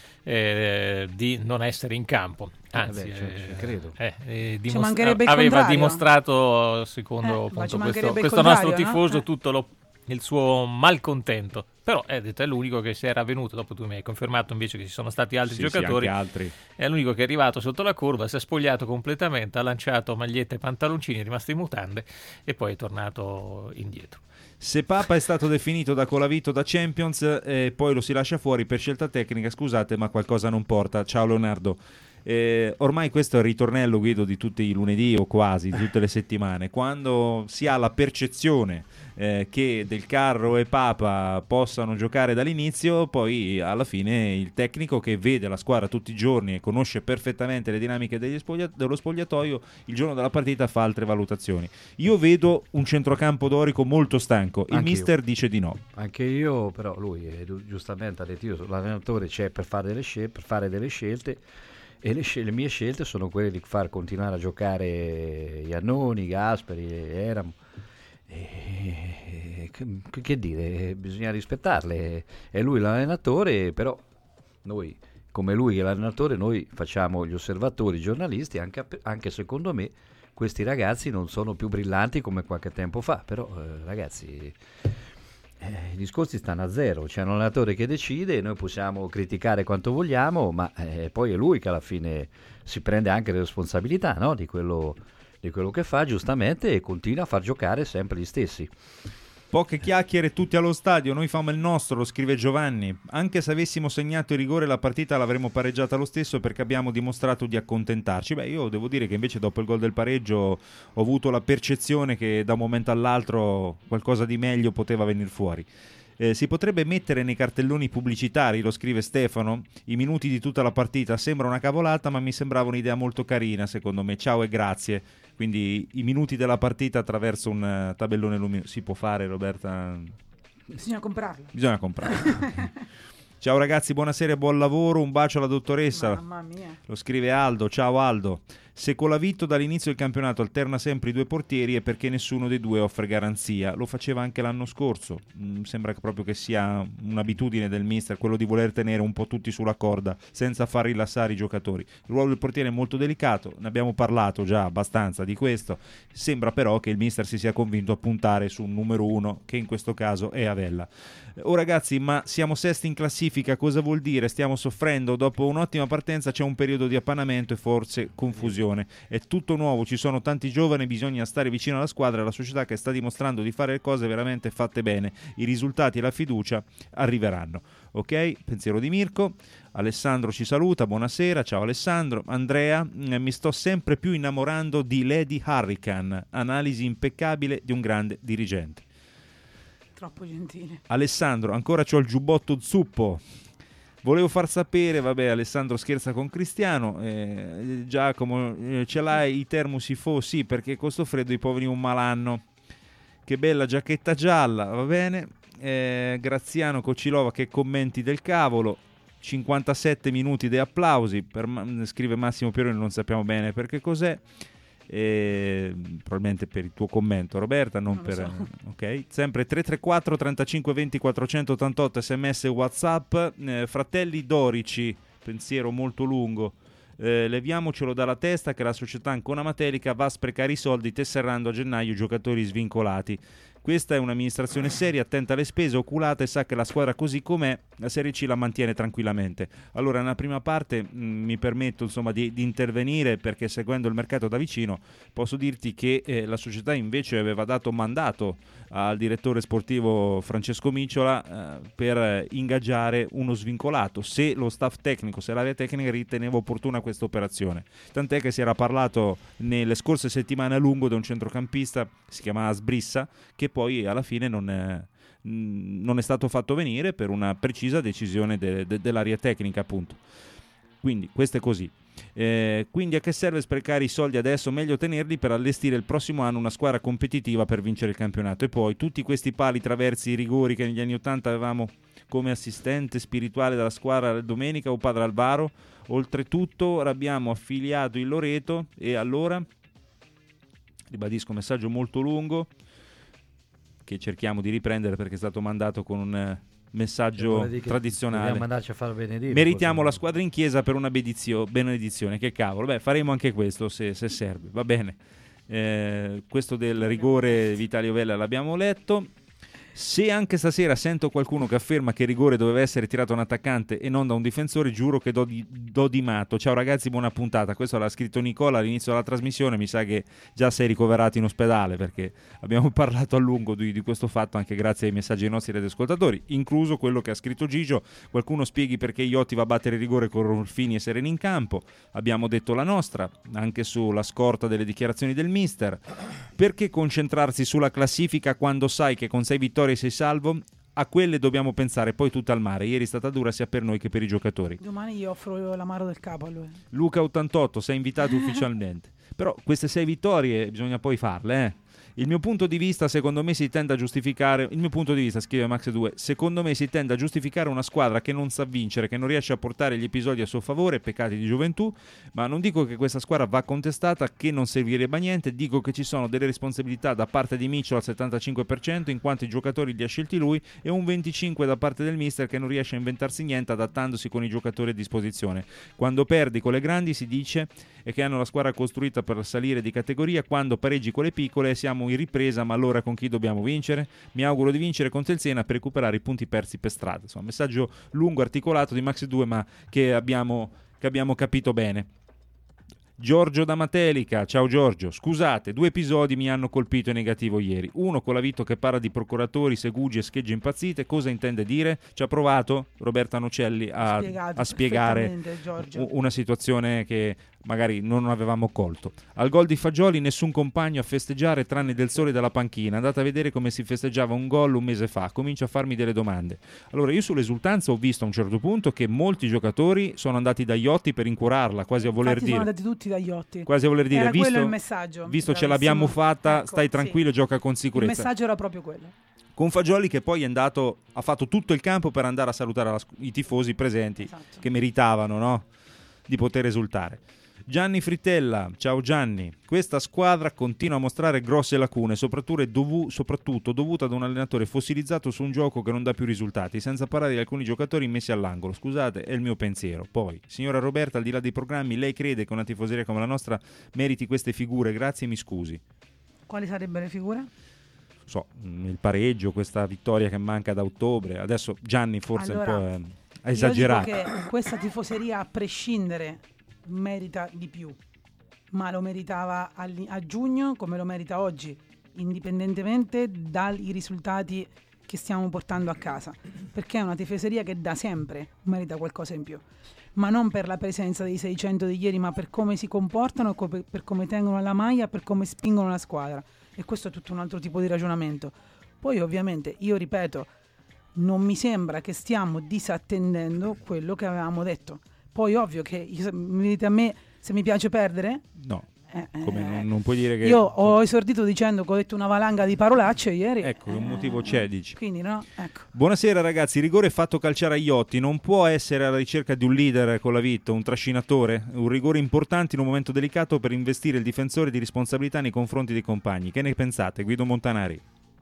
di non essere in campo. Anzi, credo. Ci mancherebbe il aveva contrario. dimostrato, secondo ma ci appunto, mancherebbe questo il nostro contrario, no? tifoso, tutto il suo malcontento. Però è l'unico che si era venuto. Dopo tu mi hai confermato invece che ci sono stati altri giocatori. Sì, anche altri. È l'unico che è arrivato sotto la curva, si è spogliato completamente, ha lanciato magliette e pantaloncini, è rimasto in mutande e poi è tornato indietro. Se Papa è stato definito da Colavito da Champions e poi lo si lascia fuori per scelta tecnica, scusate, ma qualcosa non porta. Ciao Leonardo. Ormai questo è il ritornello, Guido, di tutti i lunedì o quasi di tutte le settimane, quando si ha la percezione che Del Carro e Papa possano giocare dall'inizio, poi alla fine il tecnico che vede la squadra tutti i giorni e conosce perfettamente le dinamiche dello spogliatoio, il giorno della partita fa altre valutazioni. Io vedo un centrocampo dorico molto stanco, il mister dice di no. Anche io, però lui giustamente ha detto, l'allenatore c'è per fare delle scelte. E le mie scelte sono quelle di far continuare a giocare Iannoni, Gasperi, Eramo. Che dire, bisogna rispettarle. È lui l'allenatore, però noi, come lui che è l'allenatore, noi facciamo gli osservatori, i giornalisti, anche secondo me questi ragazzi non sono più brillanti come qualche tempo fa, però ragazzi... I discorsi stanno a zero, c'è un allenatore che decide, noi possiamo criticare quanto vogliamo, ma poi è lui che alla fine si prende anche le responsabilità, no? di quello che fa giustamente, e continua a far giocare sempre gli stessi. Poche chiacchiere, tutti allo stadio, noi famo il nostro, lo scrive Giovanni. Anche se avessimo segnato il rigore la partita l'avremmo pareggiata lo stesso perché abbiamo dimostrato di accontentarci. Beh, io devo dire che invece dopo il gol del pareggio ho avuto la percezione che da un momento all'altro qualcosa di meglio poteva venire fuori. Si potrebbe mettere nei cartelloni pubblicitari, lo scrive Stefano, i minuti di tutta la partita. Sembra una cavolata, ma mi sembrava un'idea molto carina secondo me. Ciao e grazie. Quindi i minuti della partita attraverso un tabellone luminoso. Si può fare, Roberta? Bisogna comprarlo. Bisogna comprarlo. Ciao ragazzi, buonasera e buon lavoro. Un bacio alla dottoressa. Mamma mia. Lo scrive Aldo. Ciao Aldo. Se Colavito dall'inizio del campionato alterna sempre i due portieri è perché nessuno dei due offre garanzia. Lo faceva anche l'anno scorso. Sembra proprio che sia un'abitudine del mister quello di voler tenere un po' tutti sulla corda senza far rilassare i giocatori. Il ruolo del portiere è molto delicato, ne abbiamo parlato già abbastanza di questo. Sembra però che il mister si sia convinto a puntare su un numero 1, che in questo caso è Avella. Oh ragazzi, ma siamo sesti in classifica, cosa vuol dire? Stiamo soffrendo, dopo un'ottima partenza c'è un periodo di appannamento e forse confusione. È tutto nuovo, ci sono tanti giovani, bisogna stare vicino alla squadra e alla società che sta dimostrando di fare le cose veramente fatte bene. I risultati e la fiducia arriveranno. Ok? Pensiero di Mirko. Alessandro ci saluta, buonasera, ciao Alessandro. Andrea, mi sto sempre più innamorando di Lady Hurricane, analisi impeccabile di un grande dirigente. Troppo gentile. Alessandro, ancora c'ho il giubbotto zuppo. Volevo far sapere, vabbè, Alessandro scherza con Cristiano, Giacomo, ce l'hai i termosifò? Sì, perché con sto freddo i poveri un malanno. Che bella giacchetta gialla, va bene. Graziano Cocilova, che commenti del cavolo. 57 minuti di applausi, scrive Massimo Pieroni, non sappiamo bene perché cos'è. Probabilmente per il tuo commento, Roberta, non per so. Ok, sempre 334 35 20 488 sms WhatsApp. Fratelli Dorici, pensiero molto lungo. Leviamocelo dalla testa che la società Ancona Matelica va a sprecare i soldi tesserando a gennaio giocatori svincolati. Questa è un'amministrazione seria, attenta alle spese, oculata e sa che la squadra così com'è la Serie C la mantiene tranquillamente. Allora, nella prima parte mi permetto insomma di intervenire perché seguendo il mercato da vicino posso dirti che la società invece aveva dato mandato al direttore sportivo Francesco Micciola per ingaggiare uno svincolato, se lo staff tecnico, se l'area tecnica riteneva opportuna questa operazione. Tant'è che si era parlato nelle scorse settimane a lungo di un centrocampista, si chiamava Sbrissa, che poi alla fine non è stato fatto venire per una precisa decisione dell'area tecnica, appunto. Quindi questo è così. Quindi a che serve sprecare i soldi adesso? Meglio tenerli per allestire il prossimo anno una squadra competitiva per vincere il campionato. E poi tutti questi pali, traversi, i rigori che negli anni '80 avevamo come assistente spirituale della squadra domenica o padre Alvaro. Oltretutto abbiamo affiliato il Loreto e allora ribadisco un messaggio molto lungo che cerchiamo di riprendere perché è stato mandato con un messaggio tradizionale. Dobbiamo andarci a far benedire. Meritiamo la squadra in chiesa per una benedizione. Che cavolo, beh, faremo anche questo se serve, va bene. Questo del rigore Vitalio Vella l'abbiamo letto. Se anche stasera sento qualcuno che afferma che il rigore doveva essere tirato da un attaccante e non da un difensore, giuro che do di matto. Ciao ragazzi, buona puntata. Questo l'ha scritto Nicola all'inizio della trasmissione. Mi sa che già sei ricoverato in ospedale perché abbiamo parlato a lungo di questo fatto anche grazie ai messaggi dei nostri radioascoltatori, incluso quello che ha scritto Gigio. Qualcuno spieghi perché Iotti va a battere il rigore con Rolfini e Sereni in campo. Abbiamo detto la nostra anche sulla scorta delle dichiarazioni del mister. Perché concentrarsi sulla classifica quando sai che con 6 vittorie sei salvo? A quelle dobbiamo pensare, poi tutta al mare. Ieri è stata dura sia per noi che per i giocatori. Domani gli offro l'amaro del capo a lui. Luca 88, sei invitato ufficialmente. Però queste 6 vittorie bisogna poi farle, Il mio punto di vista, secondo me, si tende a giustificare. Il mio punto di vista, scrive Max 2, secondo me si tende a giustificare una squadra che non sa vincere, che non riesce a portare gli episodi a suo favore, peccati di gioventù. Ma non dico che questa squadra va contestata, che non servirebbe a niente. Dico che ci sono delle responsabilità da parte di Mitchell al 75%, in quanto i giocatori li ha scelti lui, e un 25% da parte del mister che non riesce a inventarsi niente adattandosi con i giocatori a disposizione. Quando perdi con le grandi si dice che hanno la squadra costruita per salire di categoria, quando pareggi con le piccole siamo in ripresa, ma allora con chi dobbiamo vincere? Mi auguro di vincere contro il Siena per recuperare i punti persi per strada. Insomma, messaggio lungo, articolato di Max 2, ma che abbiamo capito bene. Giorgio da Matelica, ciao Giorgio, scusate, 2 episodi mi hanno colpito in negativo ieri. Uno con Colavito che parla di procuratori, segugi e schegge impazzite. Cosa intende dire? Ci ha provato Roberta Nocelli a spiegare una situazione che magari non avevamo colto. Al gol di Fagioli nessun compagno a festeggiare tranne Del Sole dalla panchina. Andate a vedere come si festeggiava un gol un mese fa. Comincio a farmi delle domande. Allora, io sull'esultanza ho visto a un certo punto che molti giocatori sono andati da Iotti per incurarla, quasi a voler dire. Sono andati tutti da Iotti. Quasi a voler dire, era quello il messaggio. Visto ce l'abbiamo fatta, ecco, stai tranquillo, sì. Gioca con sicurezza. Il messaggio era proprio quello. Con Fagioli che poi è andato, ha fatto tutto il campo per andare a salutare i tifosi presenti, esatto, che meritavano, no? di poter esultare. Gianni Frittella, ciao Gianni, questa squadra continua a mostrare grosse lacune, soprattutto dovute ad un allenatore fossilizzato su un gioco che non dà più risultati, senza parlare di alcuni giocatori messi all'angolo. Scusate, è il mio pensiero. Poi, signora Roberta, al di là dei programmi, lei crede che una tifoseria come la nostra meriti queste figure? Grazie, mi scusi. Quali sarebbero le figure? Il pareggio, questa vittoria che manca da ottobre. Adesso Gianni forse allora, un po' ha esagerato. Io dico che questa tifoseria, a prescindere, merita di più, ma lo meritava a giugno come lo merita oggi, indipendentemente dai risultati che stiamo portando a casa, perché è una tifoseria che da sempre merita qualcosa in più, ma non per la presenza dei 600 di ieri, ma per come si comportano, per come tengono la maglia, per come spingono la squadra, e questo è tutto un altro tipo di ragionamento. Poi ovviamente, io ripeto, non mi sembra che stiamo disattendendo quello che avevamo detto. Poi ovvio che mi dite a me se mi piace perdere? No. Come non puoi dire che... Io ho esordito dicendo che ho detto una valanga di parolacce ieri. Ecco, un motivo c'è, dici. Quindi no, ecco. Buonasera ragazzi, rigore fatto calciare a Iotti non può essere alla ricerca di un leader con la vita, un trascinatore, un rigore importante in un momento delicato per investire il difensore di responsabilità nei confronti dei compagni. Che ne pensate, Guido Montanari?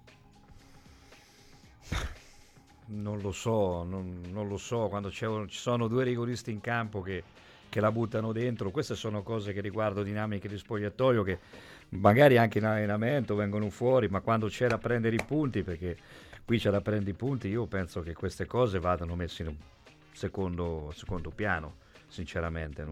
Non lo so, quando ci sono due rigoristi in campo che la buttano dentro, queste sono cose che riguardano dinamiche di spogliatoio che magari anche in allenamento vengono fuori, ma quando c'è da prendere i punti, perché qui c'è da prendere i punti, io penso che queste cose vadano messe in un secondo piano, sinceramente.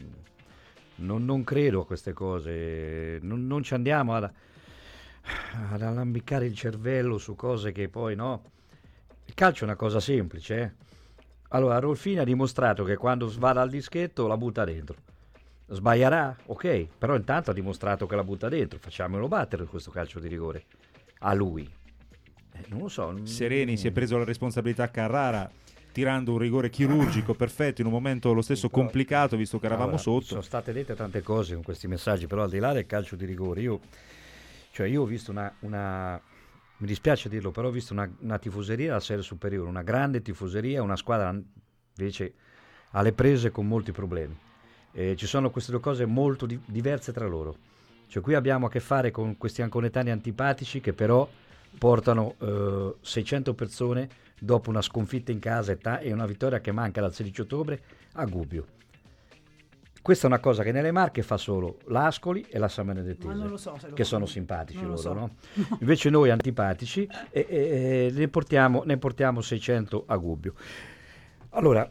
Non credo a queste cose, non ci andiamo ad allambiccare il cervello su cose che poi no. Il calcio è una cosa semplice, eh? Allora, Rolfini ha dimostrato che quando va dal dischetto la butta dentro. Sbaglierà? Ok, però intanto ha dimostrato che la butta dentro. Facciamolo battere questo calcio di rigore a lui. Non lo so. Sereni si è preso la responsabilità a Carrara tirando un rigore chirurgico perfetto in un momento lo stesso complicato, visto che eravamo sotto. Sono state dette tante cose con questi messaggi, però al di là del calcio di rigore, io ho visto una mi dispiace dirlo, però ho visto una tifoseria alla serie superiore, una grande tifoseria, una squadra invece alle prese con molti problemi. Ci sono queste due cose molto diverse tra loro. Cioè, qui abbiamo a che fare con questi anconetani antipatici che però portano 600 persone dopo una sconfitta in casa e una vittoria che manca dal 16 ottobre a Gubbio. Questa è una cosa che nelle Marche fa solo l'Ascoli e la San Benedettese, che sono simpatici loro, no? Invece noi antipatici ne portiamo 600 a Gubbio. Allora,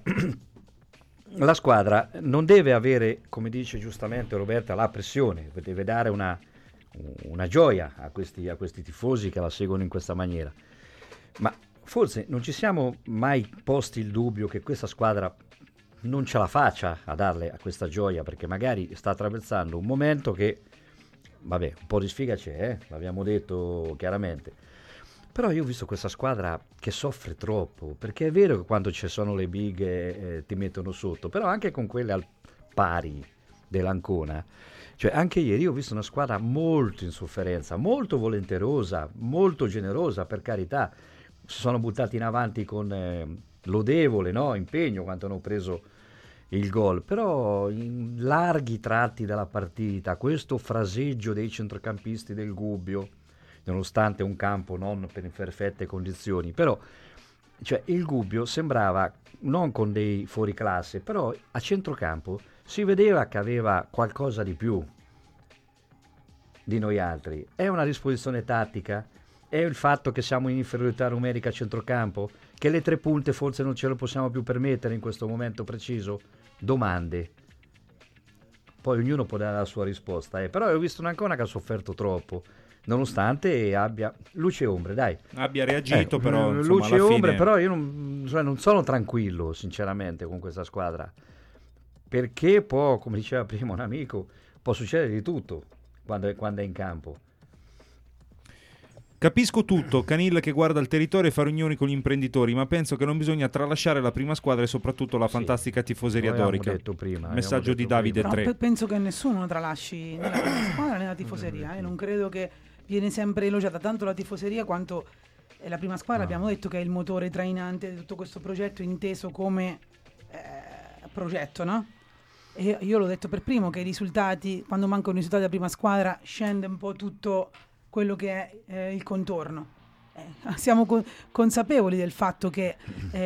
la squadra non deve avere, come dice giustamente Roberta, la pressione, deve dare una gioia a questi tifosi che la seguono in questa maniera. Ma forse non ci siamo mai posti il dubbio che questa squadra non ce la faccia a darle a questa gioia, perché magari sta attraversando un momento che, vabbè, un po' di sfiga c'è, l'abbiamo detto chiaramente, però io ho visto questa squadra che soffre troppo, perché è vero che quando ci sono le big ti mettono sotto, però anche con quelle al pari dell'Ancona, cioè anche ieri ho visto una squadra molto in sofferenza, molto volenterosa, molto generosa, per carità, si sono buttati in avanti con lodevole impegno quando hanno preso il gol, però in larghi tratti della partita questo fraseggio dei centrocampisti del Gubbio, nonostante un campo non per perfette condizioni, però cioè, il Gubbio sembrava non con dei fuoriclasse, però a centrocampo si vedeva che aveva qualcosa di più di noi altri. È una disposizione tattica? È il fatto che siamo in inferiorità numerica a centrocampo? Che le tre punte forse non ce lo possiamo più permettere in questo momento preciso? Domande. Poi ognuno può dare la sua risposta. Però ho visto un'Ancona che ha sofferto troppo, nonostante abbia luce e ombre, dai. Abbia reagito, però insomma, luce e alla ombre, fine... però io non sono tranquillo, sinceramente, con questa squadra. Perché può, come diceva prima un amico, può succedere di tutto quando è in campo. Capisco tutto, Canil che guarda il territorio e fa riunioni con gli imprenditori, ma penso che non bisogna tralasciare la prima squadra e soprattutto la fantastica tifoseria dorica. Detto prima, messaggio di Davide prima. 3. Penso che nessuno tralasci né la prima squadra né la tifoseria. Non credo che viene sempre elogiata tanto la tifoseria quanto la prima squadra. Abbiamo detto che è il motore trainante di tutto questo progetto, inteso come progetto, no? E io l'ho detto per primo che i risultati, quando mancano i risultati della prima squadra, scende un po' tutto quello che è il contorno. Siamo consapevoli del fatto che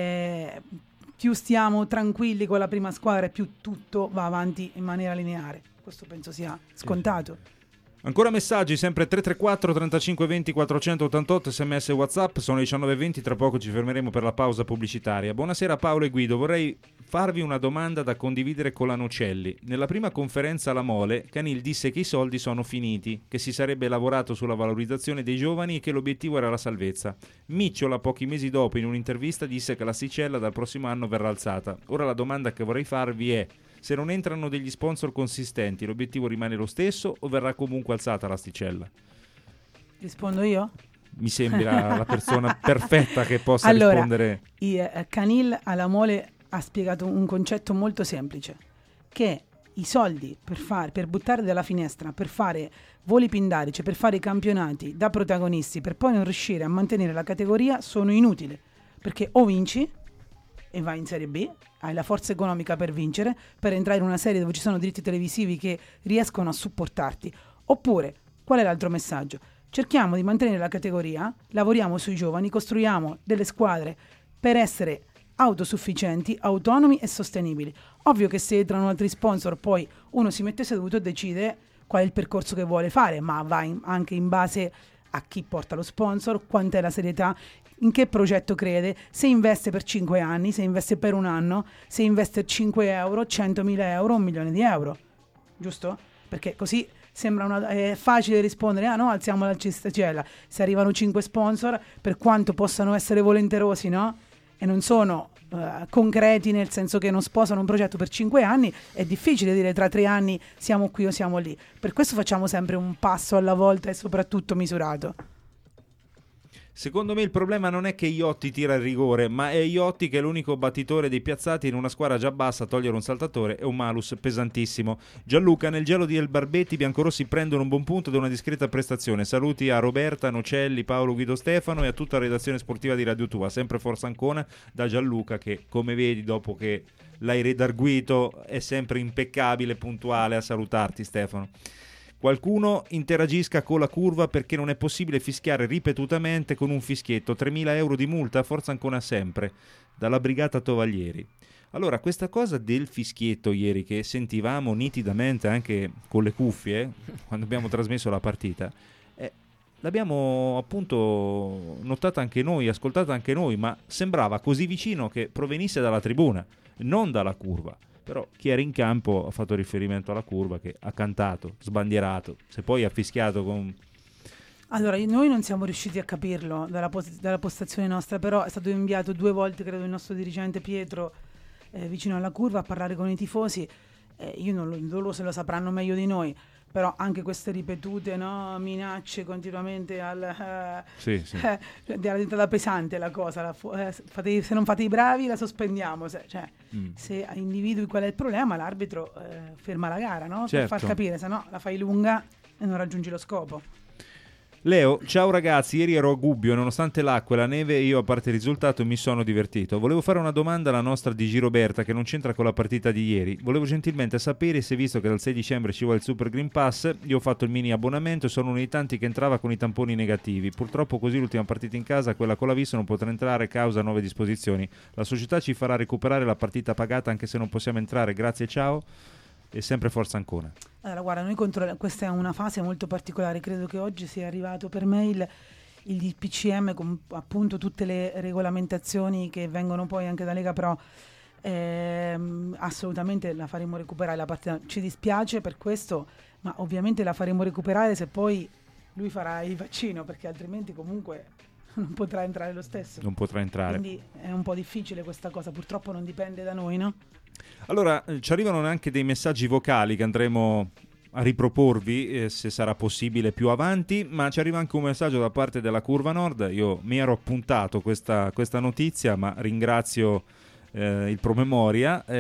più stiamo tranquilli con la prima squadra e più tutto va avanti in maniera lineare. Questo penso sia scontato. Ancora messaggi, sempre 334 35 20 488, sms e WhatsApp, sono le 19:20, tra poco ci fermeremo per la pausa pubblicitaria. Buonasera Paolo e Guido, vorrei farvi una domanda da condividere con la Nocelli. Nella prima conferenza alla Mole, Canil disse che i soldi sono finiti, che si sarebbe lavorato sulla valorizzazione dei giovani e che l'obiettivo era la salvezza. Micciola pochi mesi dopo in un'intervista disse che l'asticella dal prossimo anno verrà alzata. Ora la domanda che vorrei farvi è: se non entrano degli sponsor consistenti, l'obiettivo rimane lo stesso o verrà comunque alzata l'asticella? Rispondo io? Mi sembra la persona perfetta che possa rispondere. Canil alla Mole ha spiegato un concetto molto semplice, che i soldi per buttare dalla finestra, per fare voli pindarici, per fare i campionati da protagonisti, per poi non riuscire a mantenere la categoria, sono inutili, perché o vinci e vai in Serie B, hai la forza economica per vincere, per entrare in una serie dove ci sono diritti televisivi che riescono a supportarti, oppure, qual è l'altro messaggio? Cerchiamo di mantenere la categoria, lavoriamo sui giovani, costruiamo delle squadre per essere autosufficienti, autonomi e sostenibili. Ovvio che se entrano altri sponsor poi uno si mette seduto e decide qual è il percorso che vuole fare, ma va anche in base a chi porta lo sponsor, quant'è la serietà, in che progetto crede, se investe per 5 anni, se investe per un anno, se investe 5 euro, 100.000 euro, 1 milione di euro, giusto? Perché così sembra è facile rispondere, no, alziamo la asticella, se arrivano 5 sponsor, per quanto possano essere volenterosi, no? E non sono concreti, nel senso che non sposano un progetto per 5 anni, è difficile dire tra 3 anni siamo qui o siamo lì. Per questo facciamo sempre un passo alla volta e soprattutto misurato. Secondo me il problema non è che Iotti tira il rigore, ma è Iotti che è l'unico battitore dei piazzati in una squadra già bassa. Togliere un saltatore è un malus pesantissimo. Gianluca, nel gelo di El Barbetti i biancorossi prendono un buon punto da una discreta prestazione. Saluti a Roberta, Nocelli, Paolo, Guido, Stefano e a tutta la redazione sportiva di Radio Tua. Sempre Forza Ancona da Gianluca, che come vedi dopo che l'hai redarguito è sempre impeccabile, puntuale a salutarti, Stefano. Qualcuno interagisca con la curva, perché non è possibile fischiare ripetutamente con un fischietto. 3.000 euro di multa, Forza Ancona sempre, dalla brigata Tovaglieri. Allora, questa cosa del fischietto ieri, che sentivamo nitidamente anche con le cuffie quando abbiamo trasmesso la partita, l'abbiamo appunto notata anche noi, ascoltata anche noi, ma sembrava così vicino che provenisse dalla tribuna, non dalla curva. Però chi era in campo ha fatto riferimento alla curva, che ha cantato, sbandierato, se poi ha fischiato con... Allora, noi non siamo riusciti a capirlo dalla postazione nostra, però è stato inviato 2 volte, credo, il nostro dirigente Pietro vicino alla curva a parlare con i tifosi. Io loro se lo sapranno meglio di noi, però anche queste ripetute, no, minacce continuamente diventa pesante la cosa. Se non fate i bravi la sospendiamo, se individui qual è il problema, l'arbitro ferma la gara, no? Certo. Per far capire, se no la fai lunga e non raggiungi lo scopo. Leo, ciao ragazzi, ieri ero a Gubbio, nonostante l'acqua e la neve io, a parte il risultato, mi sono divertito. Volevo fare una domanda alla nostra DG Roberta, che non c'entra con la partita di ieri. Volevo gentilmente sapere se, visto che dal 6 dicembre ci vuole il Super Green Pass, io ho fatto il mini abbonamento e sono uno dei tanti che entrava con i tamponi negativi. Purtroppo così l'ultima partita in casa, quella con la Visto, non potrà entrare causa nuove disposizioni. La società ci farà recuperare la partita pagata anche se non possiamo entrare. Grazie, ciao. E sempre Forza Ancona. Allora, guarda, noi questa è una fase molto particolare. Credo che oggi sia arrivato per mail il DPCM con appunto tutte le regolamentazioni che vengono poi anche da Lega Pro. Assolutamente la faremo recuperare la partita. Ci dispiace per questo, ma ovviamente la faremo recuperare se poi lui farà il vaccino, perché altrimenti comunque non potrà entrare lo stesso. Non potrà entrare. Quindi è un po' difficile questa cosa, purtroppo non dipende da noi, no? Allora, ci arrivano anche dei messaggi vocali che andremo a riproporvi se sarà possibile più avanti, ma ci arriva anche un messaggio da parte della Curva Nord. Io mi ero appuntato questa notizia, ma ringrazio il promemoria.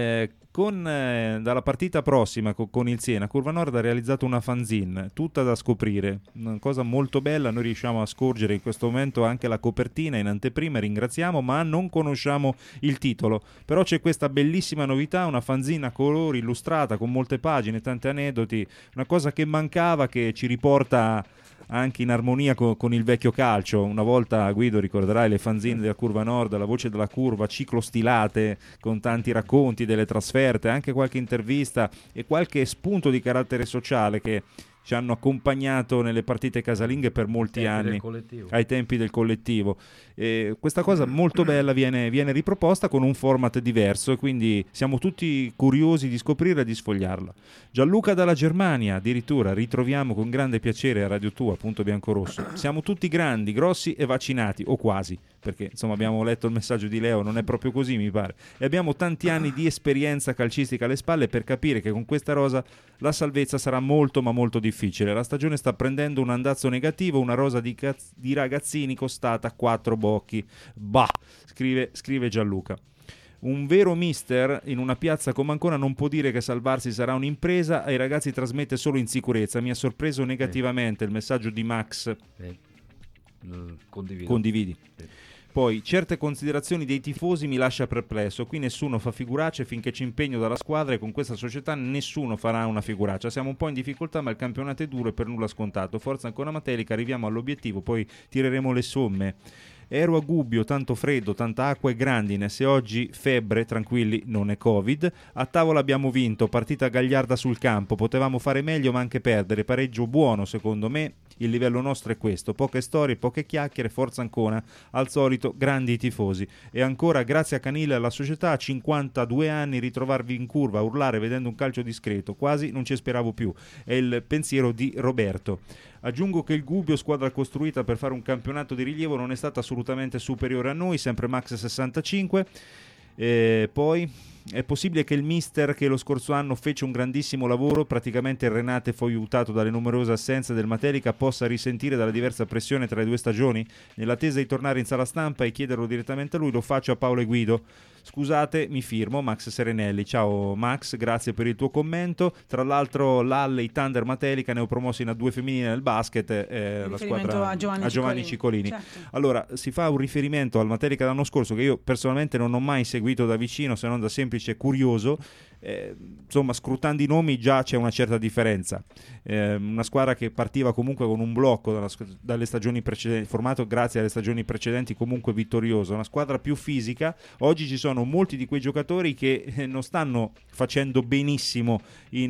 Dalla partita prossima con il Siena, Curva Nord ha realizzato una fanzine tutta da scoprire, una cosa molto bella. Noi riusciamo a scorgere in questo momento anche la copertina in anteprima, ringraziamo, ma non conosciamo il titolo. Però c'è questa bellissima novità, una fanzine a colori illustrata con molte pagine, tanti aneddoti, una cosa che mancava, che ci riporta anche in armonia con il vecchio calcio. Una volta, Guido, ricorderai le fanzine della Curva Nord, La Voce della Curva, ciclostilate, con tanti racconti delle trasferte, anche qualche intervista e qualche spunto di carattere sociale che ci hanno accompagnato nelle partite casalinghe per molti anni, ai tempi del collettivo. Questa cosa molto bella viene riproposta con un format diverso, e quindi siamo tutti curiosi di scoprirla e di sfogliarla. Gianluca dalla Germania, addirittura, ritroviamo con grande piacere a Radio Tua, Punto Biancorosso. Siamo tutti grandi, grossi e vaccinati, o quasi, perché insomma abbiamo letto il messaggio di Leo, non è proprio così mi pare, e abbiamo tanti anni di esperienza calcistica alle spalle per capire che con questa rosa la salvezza sarà molto ma molto difficile. La stagione sta prendendo un andazzo negativo, una rosa di ragazzini costata 4 bocchi. Bah, scrive Gianluca. Un vero mister in una piazza come Ancona non può dire che salvarsi sarà un'impresa, ai ragazzi trasmette solo insicurezza. Mi ha sorpreso negativamente il messaggio di Max. Condividi. Poi, certe considerazioni dei tifosi mi lascia perplesso. Qui nessuno fa figuracce finché ci impegno dalla squadra, e con questa società nessuno farà una figuraccia. Siamo un po' in difficoltà, ma il campionato è duro e per nulla scontato. Forza ancora Matelica, arriviamo all'obiettivo, poi tireremo le somme. Ero a Gubbio, tanto freddo, tanta acqua e grandine. Se oggi febbre, tranquilli, non è Covid. A tavola abbiamo vinto, partita gagliarda sul campo. Potevamo fare meglio ma anche perdere. Pareggio buono secondo me. Il livello nostro è questo, poche storie, poche chiacchiere, forza Ancona, al solito grandi tifosi. E ancora grazie a Canile e alla società, a 52 anni ritrovarvi in curva, a urlare vedendo un calcio discreto, quasi non ci speravo più. È il pensiero di Roberto. Aggiungo che il Gubbio, squadra costruita per fare un campionato di rilievo, non è stata assolutamente superiore a noi, sempre Max 65. Poi è possibile che il mister, che lo scorso anno fece un grandissimo lavoro, praticamente il Renate fu aiutato dalle numerose assenze del Matelica, possa risentire dalla diversa pressione tra le due stagioni? Nell'attesa di tornare in sala stampa e chiederlo direttamente a lui, lo faccio a Paolo e Guido. Scusate, mi firmo, Max Serenelli. Ciao Max, grazie per il tuo commento. Tra l'altro l'Halle, i Thunder Matelica, neopromosi in A2 femminile nel basket, la squadra a Giovanni Ciccolini. Certo. Allora, si fa un riferimento al Matelica dell'anno scorso, che io personalmente non ho mai seguito da vicino, se non da semplice curioso. Insomma, scrutando i nomi già c'è una certa differenza. Una squadra che partiva comunque con un blocco dalle stagioni precedenti, formato grazie alle stagioni precedenti, comunque vittorioso, una squadra più fisica. Oggi ci sono molti di quei giocatori che non stanno facendo benissimo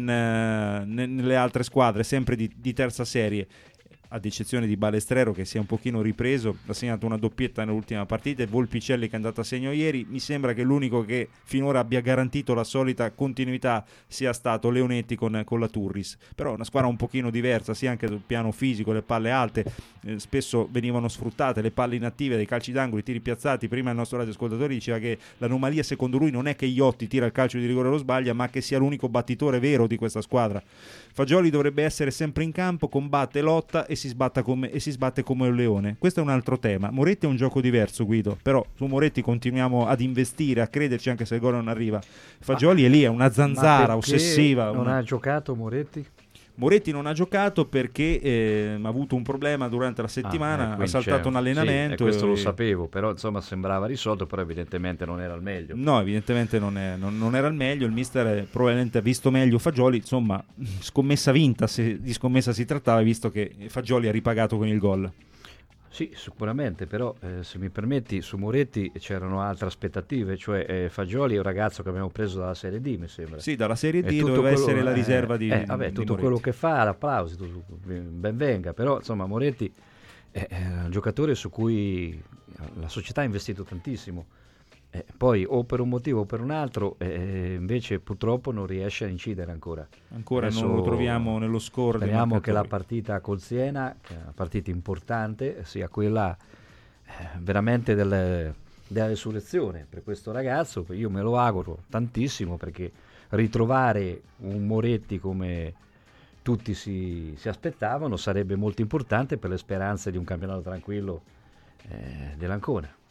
nelle altre squadre, sempre di terza serie, ad eccezione di Balestrero, che si è un pochino ripreso, ha segnato una doppietta nell'ultima partita, e Volpicelli che è andato a segno ieri. Mi sembra che l'unico che finora abbia garantito la solita continuità sia stato Leonetti con la Turris. Però una squadra un pochino diversa, sia anche sul piano fisico, le palle alte, spesso venivano sfruttate, le palle inattive dei calci d'angolo, i tiri piazzati. Prima il nostro radioascoltatore diceva che l'anomalia secondo lui non è che Iotti tira il calcio di rigore e lo sbaglia, ma che sia l'unico battitore vero di questa squadra. Fagioli dovrebbe essere sempre in campo, combatte, lotta e si sbatte come un leone. Questo è un altro tema. Moretti è un gioco diverso, Guido, però su Moretti continuiamo ad investire, a crederci anche se il gol non arriva. Fagioli è lì, è una zanzara ossessiva. Non ha giocato Moretti? Moretti non ha giocato perché ha avuto un problema durante la settimana, ha saltato un allenamento. Sì, questo lo sapevo, però insomma sembrava risolto, però evidentemente non era al meglio. No, evidentemente non era al meglio. Il mister probabilmente ha visto meglio Fagioli, insomma, scommessa vinta se di scommessa si trattava, visto che Fagioli ha ripagato con il gol. Sì, sicuramente, però se mi permetti, su Moretti c'erano altre aspettative, cioè Fagioli è un ragazzo che abbiamo preso dalla Serie D, mi sembra. Sì, dalla Serie D doveva essere la riserva di tutto Moretti. Quello che fa, l'applauso, ben venga, però insomma Moretti è un giocatore su cui la società ha investito tantissimo. Poi o per un motivo o per un altro invece purtroppo non riesce a incidere ancora Adesso non lo troviamo nello score. Speriamo che la partita col Siena, che è una partita importante, sia quella veramente della resurrezione per questo ragazzo. Io me lo auguro tantissimo, perché ritrovare un Moretti come tutti si aspettavano sarebbe molto importante per le speranze di un campionato tranquillo dell'Ancona.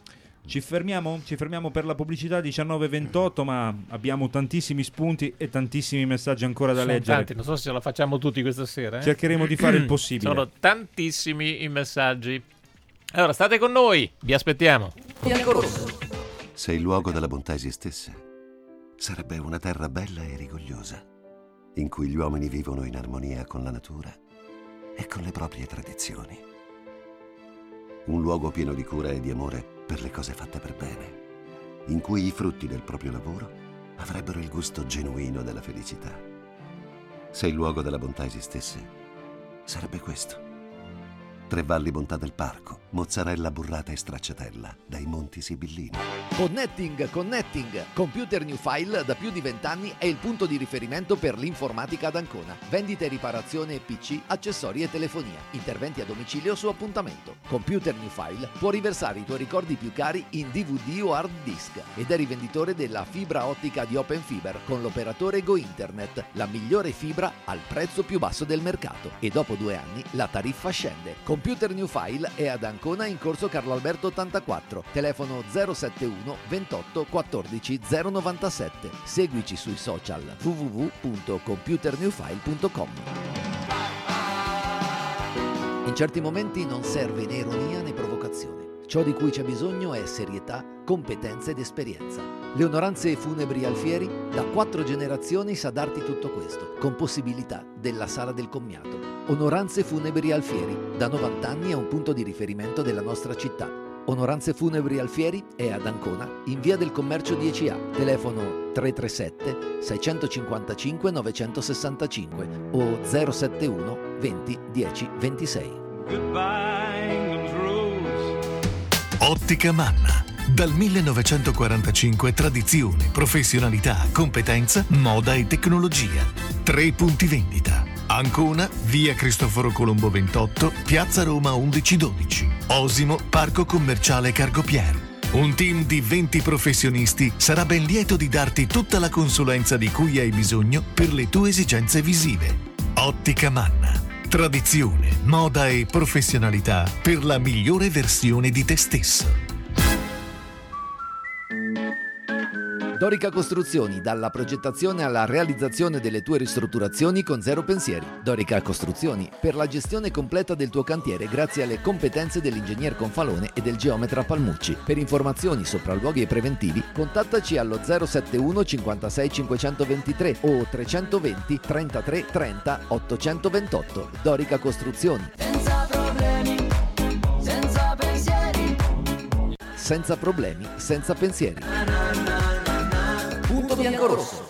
Ci fermiamo per la pubblicità 19:28, ma abbiamo tantissimi spunti e tantissimi messaggi ancora da leggere. Tanti, non so se ce la facciamo tutti questa sera. Cercheremo di fare il possibile. Sono tantissimi i messaggi. Allora, state con noi, vi aspettiamo. Biancorosso. Se il luogo della bontà esistesse, sarebbe una terra bella e rigogliosa, in cui gli uomini vivono in armonia con la natura e con le proprie tradizioni. Un luogo pieno di cura e di amore per le cose fatte per bene, in cui i frutti del proprio lavoro avrebbero il gusto genuino della felicità. Se il luogo della bontà esistesse, sarebbe questo. Tre Valli Bontà del Parco, mozzarella burrata e stracciatella dai Monti Sibillini. Connecting. Computer New File da più di 20 anni è il punto di riferimento per l'informatica ad Ancona. Vendita e riparazione PC, accessori e telefonia. Interventi a domicilio su appuntamento. Computer New File può riversare i tuoi ricordi più cari in DVD o hard disk ed è rivenditore della fibra ottica di Open Fiber con l'operatore Go Internet, la migliore fibra al prezzo più basso del mercato. E dopo 2 anni la tariffa scende. Computer New File è ad Ancona in corso Carlo Alberto 84, telefono 071 28 14 097. Seguici sui social www.computernewfile.com. In certi momenti non serve né ironia né provocazione. Ciò di cui c'è bisogno è serietà, competenza ed esperienza. Le Onoranze Funebri Alfieri da 4 generazioni sa darti tutto questo, con possibilità della sala del commiato. Onoranze Funebri Alfieri, da 90 anni è un punto di riferimento della nostra città. Onoranze Funebri Alfieri è ad Ancona, in via del Commercio 10A, telefono 337 655 965 o 071 20 10 26. Ottica Manna. Dal 1945 tradizione, professionalità, competenza, moda e tecnologia. 3 punti vendita. Ancona, via Cristoforo Colombo 28, piazza Roma 1112. Osimo, parco commerciale Cargopier. Un team di 20 professionisti sarà ben lieto di darti tutta la consulenza di cui hai bisogno per le tue esigenze visive. Ottica Manna. Tradizione, moda e professionalità per la migliore versione di te stesso. Dorica Costruzioni, dalla progettazione alla realizzazione delle tue ristrutturazioni con zero pensieri. Dorica Costruzioni, per la gestione completa del tuo cantiere grazie alle competenze dell'ingegner Confalone e del geometra Palmucci. Per informazioni, sopralluoghi e preventivi, contattaci allo 071 56 523 o 320 33 30 828. Dorica Costruzioni. Senza problemi, senza pensieri. Senza problemi, senza pensieri. Punto biancorosso.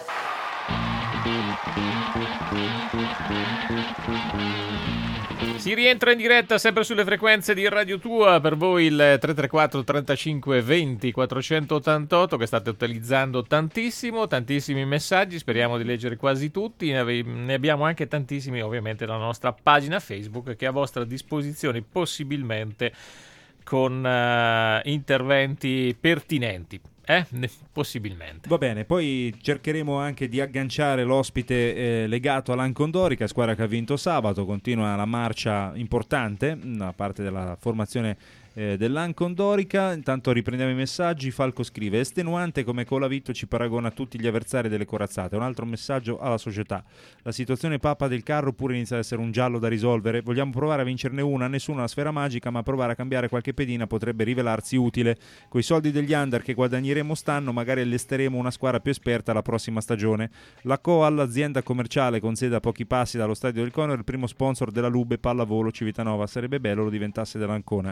Si rientra in diretta sempre sulle frequenze di Radio Tua, per voi il 334 35 20 488 che state utilizzando tantissimi messaggi, speriamo di leggere quasi tutti, ne abbiamo anche tantissimi ovviamente nella nostra pagina Facebook che è a vostra disposizione possibilmente con interventi pertinenti. Possibilmente. Va bene, poi cercheremo anche di agganciare l'ospite legato all'Ancondorica, squadra che ha vinto sabato, continua la marcia importante da parte della formazione dell'Ancondorica. Intanto riprendiamo i messaggi. Falco scrive: estenuante come Colavitto ci paragona a tutti gli avversari delle corazzate. Un altro messaggio alla società: la situazione Papa del carro pure inizia ad essere un giallo da risolvere, vogliamo provare a vincerne una, nessuno ha la sfera magica, ma provare a cambiare qualche pedina potrebbe rivelarsi utile. Coi soldi degli under che guadagneremo stanno magari allesteremo una squadra più esperta la prossima stagione. La Coal, azienda commerciale con sede a pochi passi dallo stadio del Conero, il primo sponsor della Lube Pallavolo Civitanova, sarebbe bello lo diventasse dell'Ancona.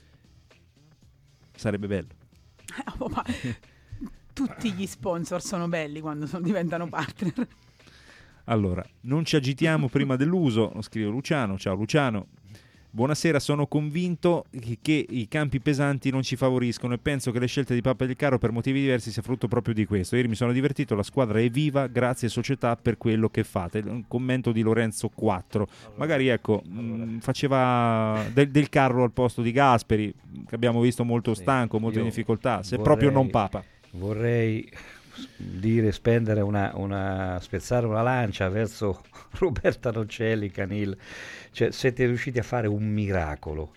Sarebbe bello. Ma tutti gli sponsor sono belli quando diventano partner. Allora, non ci agitiamo prima dell'uso, lo scrive Luciano. Ciao Luciano. Buonasera, sono convinto che i campi pesanti non ci favoriscono e penso che le scelte di Papa del Carro per motivi diversi sia frutto proprio di questo. Ieri mi sono divertito, la squadra è viva, grazie società per quello che fate. Un commento di Lorenzo 4. Magari faceva del Carro al posto di Gasperi, che abbiamo visto molto stanco, molto in difficoltà, se proprio non Papa. Vorrei spezzare una lancia verso Roberta Nocelli, Canil. Cioè, siete riusciti a fare un miracolo.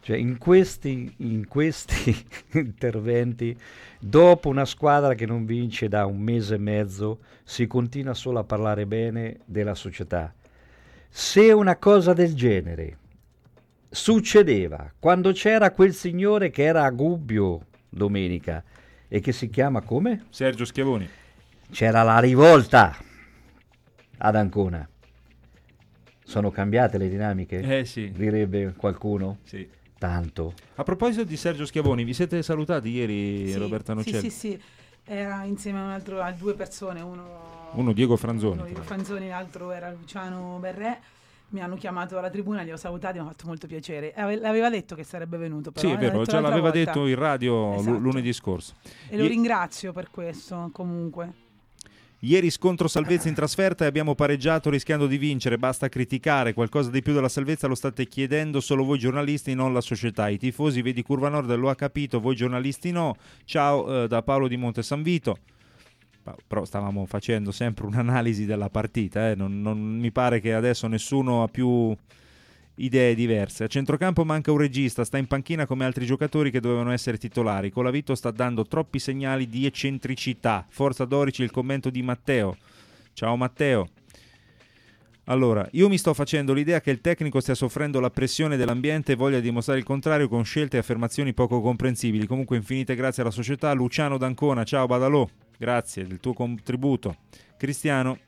Cioè, in questi interventi, dopo una squadra che non vince da un mese e mezzo, si continua solo a parlare bene della società. Se una cosa del genere succedeva quando c'era quel signore che era a Gubbio domenica e che si chiama come? Sergio Schiavoni. C'era la rivolta ad Ancona. Sono cambiate le dinamiche? Sì. Direbbe qualcuno? Sì. Tanto. A proposito di Sergio Schiavoni, vi siete salutati ieri, Sì, Roberta Nocelli? Sì. Era insieme a due persone, Uno Diego Franzoni. Diego Franzoni, l'altro era Luciano Berrè. Mi hanno chiamato alla tribuna, li ho salutati, mi ha fatto molto piacere. L'aveva detto che sarebbe venuto, però. Sì, è vero, già l'aveva detto in radio lunedì scorso. E lo ringrazio per questo, comunque. Ieri scontro salvezza in trasferta e abbiamo pareggiato rischiando di vincere, basta criticare, qualcosa di più della salvezza lo state chiedendo solo voi giornalisti, non la società. I tifosi, vedi Curva Nord, lo ha capito, voi giornalisti no. Ciao da Paolo di Monte San Vito. Però stavamo facendo sempre un'analisi della partita, non mi pare che adesso nessuno ha più idee diverse. A centrocampo manca un regista, sta in panchina come altri giocatori che dovevano essere titolari. Colavito sta dando troppi segnali di eccentricità. Forza Dorici, il commento di Matteo. Ciao Matteo. Allora, io mi sto facendo l'idea che il tecnico stia soffrendo la pressione dell'ambiente e voglia dimostrare il contrario con scelte e affermazioni poco comprensibili. Comunque infinite grazie alla società. Luciano D'Ancona, ciao Badalò, grazie del tuo contributo. Cristiano,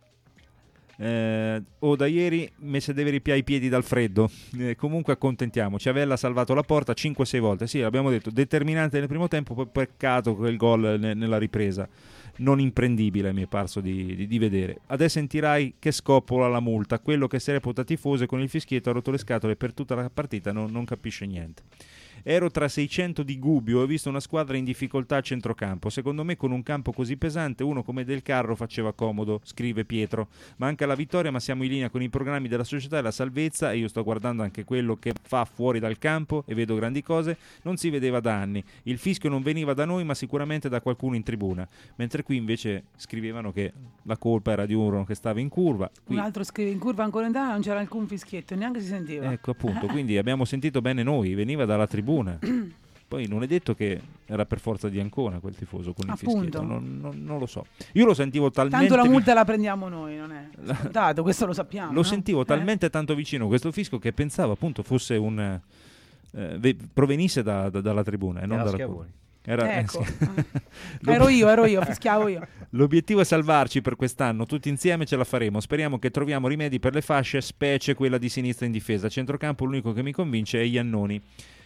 da ieri mi se deve ripiare i piedi dal freddo, comunque accontentiamoci. Avella ha salvato la porta 5-6 volte, sì, l'abbiamo detto, determinante nel primo tempo, poi peccato quel gol nella ripresa, non imprendibile mi è parso di vedere. Adesso sentirai che scoppola la multa, quello che si reputa tifoso e con il fischietto ha rotto le scatole per tutta la partita, non capisce niente. Ero tra 600 di Gubbio e ho visto una squadra in difficoltà a centrocampo. Secondo me con un campo così pesante uno come Del Carro faceva comodo, scrive Pietro. Manca la vittoria ma siamo in linea con i programmi della società e la salvezza, e io sto guardando anche quello che fa fuori dal campo e vedo grandi cose. Non si vedeva da anni. Il fischio non veniva da noi ma sicuramente da qualcuno in tribuna. Mentre qui invece scrivevano che la colpa era di uno che stava in curva. Qui... Un altro scrive in curva ancora in Italia non c'era alcun fischietto, neanche si sentiva. Ecco appunto, quindi abbiamo sentito bene noi, veniva dalla tribuna. Poi non è detto che era per forza di Ancona quel tifoso con il fischietto, non lo so. Io lo sentivo talmente... Tanto la multa la prendiamo noi, non è scontato, questo lo sappiamo. Lo sentivo talmente tanto vicino questo fischio che pensavo appunto fosse un... provenisse dalla tribuna e non dalla curva. Ecco. Ero io, fischiavo io. L'obiettivo è salvarci per quest'anno, tutti insieme ce la faremo. Speriamo che troviamo rimedi per le fasce, specie quella di sinistra in difesa. A centrocampo l'unico che mi convince è Iannoni.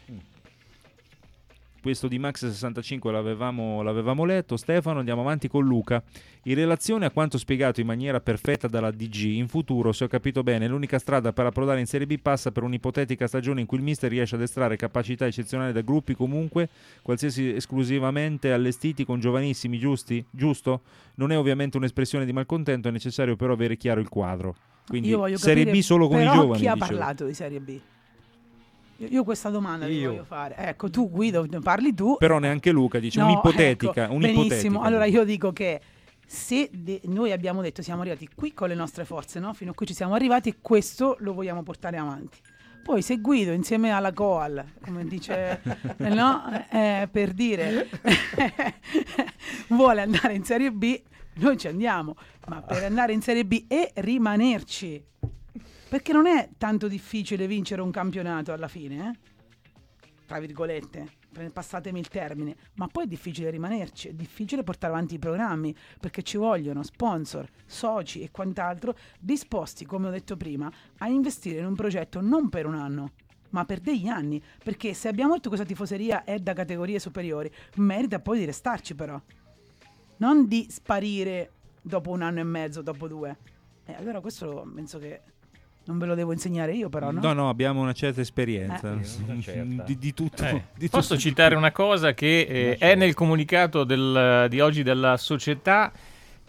Questo di Max 65 l'avevamo letto. Stefano, andiamo avanti con Luca. In relazione a quanto spiegato in maniera perfetta dalla DG, in futuro, se ho capito bene, l'unica strada per approdare in Serie B passa per un'ipotetica stagione in cui il mister riesce ad estrarre capacità eccezionali da gruppi comunque, qualsiasi esclusivamente allestiti con giovanissimi, giusto? Non è ovviamente un'espressione di malcontento, è necessario però avere chiaro il quadro. Quindi io voglio Serie capire, B solo con i giovani. Chi ha parlato di Serie B? Io questa domanda ti voglio fare. Ecco, tu Guido, parli tu. Però neanche Luca dice un'ipotetica. Ecco, benissimo, allora io dico che se noi abbiamo detto siamo arrivati qui con le nostre forze, no? Fino a qui ci siamo arrivati e questo lo vogliamo portare avanti. Poi se Guido insieme alla Coal, come dice, no? Per dire, vuole andare in Serie B, noi ci andiamo. Ma per andare in Serie B e rimanerci... Perché non è tanto difficile vincere un campionato alla fine, tra virgolette, passatemi il termine, ma poi è difficile rimanerci, è difficile portare avanti i programmi, perché ci vogliono sponsor, soci e quant'altro disposti, come ho detto prima, a investire in un progetto non per un anno, ma per degli anni, perché se abbiamo detto che questa tifoseria è da categorie superiori, merita poi di restarci però, non di sparire dopo un anno e mezzo, dopo 2. Allora questo penso che... Non ve lo devo insegnare io però, no? No, abbiamo una certa esperienza di tutto. Posso citare una cosa che è nel comunicato di oggi della società.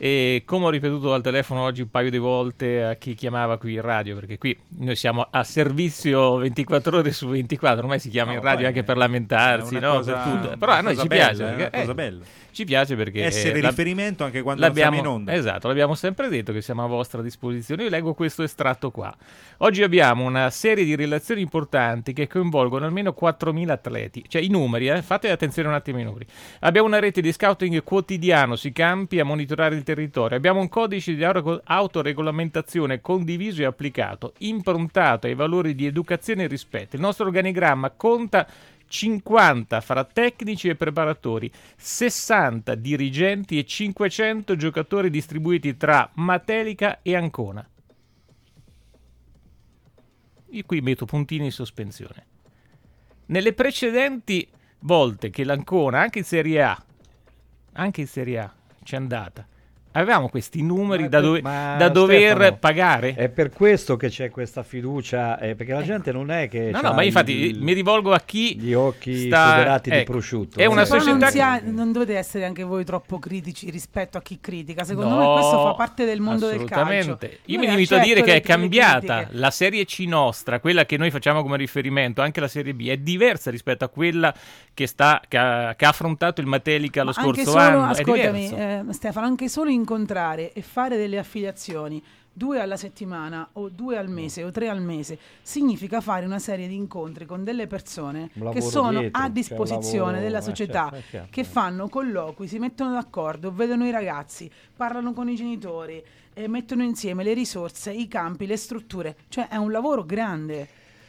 E come ho ripetuto al telefono oggi un paio di volte a chi chiamava qui in radio, perché qui noi siamo a servizio 24 ore su 24, ormai si chiama in radio anche per lamentarsi, no? Per tutto. Però a noi ci piace, è una cosa bella. Ci piace perché essere riferimento anche quando non siamo in onda. Esatto, l'abbiamo sempre detto che siamo a vostra disposizione. Io leggo questo estratto qua. Oggi abbiamo una serie di relazioni importanti che coinvolgono almeno 4.000 atleti. Cioè i numeri, fate attenzione un attimo ai numeri. Abbiamo una rete di scouting quotidiano sui campi a monitorare il territorio. Abbiamo un codice di autoregolamentazione condiviso e applicato, improntato ai valori di educazione e rispetto. Il nostro organigramma conta 50 fra tecnici e preparatori, 60 dirigenti e 500 giocatori distribuiti tra Matelica e Ancona. Io qui metto puntini in sospensione. Nelle precedenti volte che l'Ancona, anche in Serie A c'è andata, avevamo questi numeri da dover Stefano, pagare? È per questo che c'è questa fiducia, perché la gente non è che no, ma infatti mi rivolgo a chi gli occhi foderati di prosciutto. È una società non dovete essere anche voi troppo critici rispetto a chi critica. Secondo me questo fa parte del mondo del calcio. Io mi limito a dire che è cambiata la Serie C nostra, quella che noi facciamo come riferimento, anche la Serie B è diversa rispetto a quella che ha affrontato il Matelica lo scorso anno. Ascoltami, Stefano, anche solo incontrare e fare delle affiliazioni 2 alla settimana o 2 al mese o 3 al mese significa fare una serie di incontri con delle persone che sono dietro, a disposizione della società, certo. Che fanno colloqui, si mettono d'accordo, vedono i ragazzi, parlano con i genitori, mettono insieme le risorse, i campi, le strutture, cioè è un lavoro grande.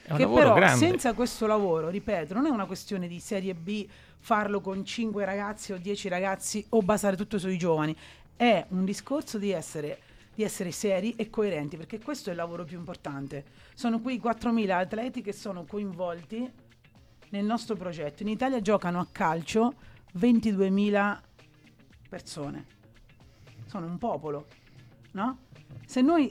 Senza questo lavoro, ripeto, non è una questione di Serie B farlo con 5 ragazzi o 10 ragazzi o basare tutto sui giovani, è un discorso di essere seri e coerenti, perché questo è il lavoro più importante. Sono quei 4.000 atleti che sono coinvolti nel nostro progetto. In Italia giocano a calcio 22.000 persone, sono un popolo, no? Se noi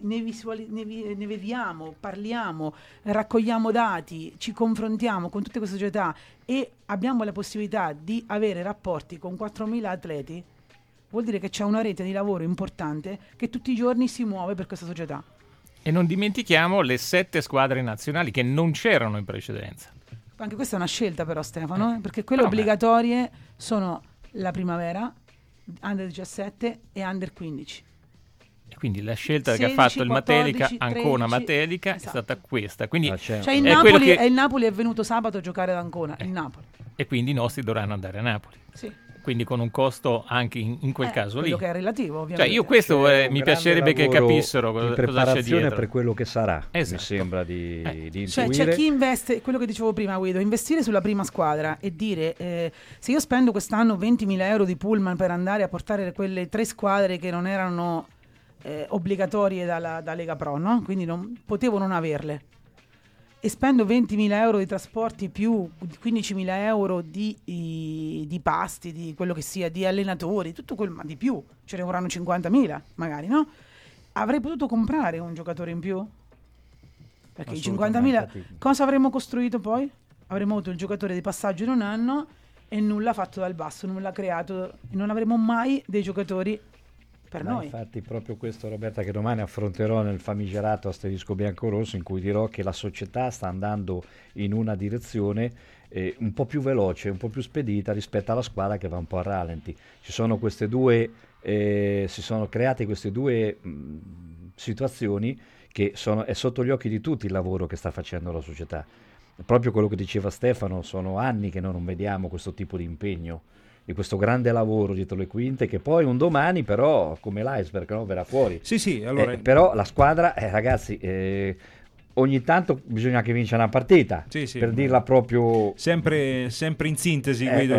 ne vediamo, parliamo, raccogliamo dati, ci confrontiamo con tutte queste società e abbiamo la possibilità di avere rapporti con 4.000 atleti, vuol dire che c'è una rete di lavoro importante che tutti i giorni si muove per questa società. E non dimentichiamo le 7 squadre nazionali che non c'erano in precedenza. Anche questa è una scelta però, Stefano, perché quelle obbligatorie sono la primavera, Under 17 e Under 15. E quindi la scelta 16, che ha fatto il 14, Matelica, 13, Ancona Matelica, esatto. È stata questa. Quindi cioè il Napoli è venuto sabato a giocare ad Ancona, il Napoli. E quindi i nostri dovranno andare a Napoli. Sì. Quindi con un costo anche in quel caso lì. Quello che è relativo, ovviamente. Cioè io questo mi piacerebbe che capissero cosa c'è dietro. Per quello che sarà, esatto. Mi sembra di intuire. Cioè c'è chi investe, quello che dicevo prima Guido, investire sulla prima squadra e dire se io spendo quest'anno 20.000 euro di pullman per andare a portare quelle 3 squadre che non erano obbligatorie da Lega Pro, no? Quindi potevo non averle, e spendo 20.000 euro di trasporti più 15.000 euro di pasti, di quello che sia, di allenatori, tutto quello, ma di più, ce ne vorranno 50.000 magari, no? Avrei potuto comprare un giocatore in più? Perché i 50.000 cosa avremmo costruito poi? Avremmo avuto il giocatore di passaggio in un anno e nulla fatto dal basso, nulla creato, e non avremo mai dei giocatori per noi. Infatti proprio questo, Roberta, che domani affronterò nel famigerato asterisco bianco-rosso, in cui dirò che la società sta andando in una direzione un po' più veloce, un po' più spedita rispetto alla squadra che va un po' a rallenti. Ci sono queste due, si sono create queste due situazioni che è sotto gli occhi di tutti il lavoro che sta facendo la società. Proprio quello che diceva Stefano, sono anni che noi non vediamo questo tipo di impegno, di questo grande lavoro dietro le quinte, che poi un domani però, come l'iceberg, no, verrà fuori. Sì, allora... però la squadra, ragazzi, ogni tanto bisogna che vinca una partita, per dirla proprio... Sempre in sintesi, Guido.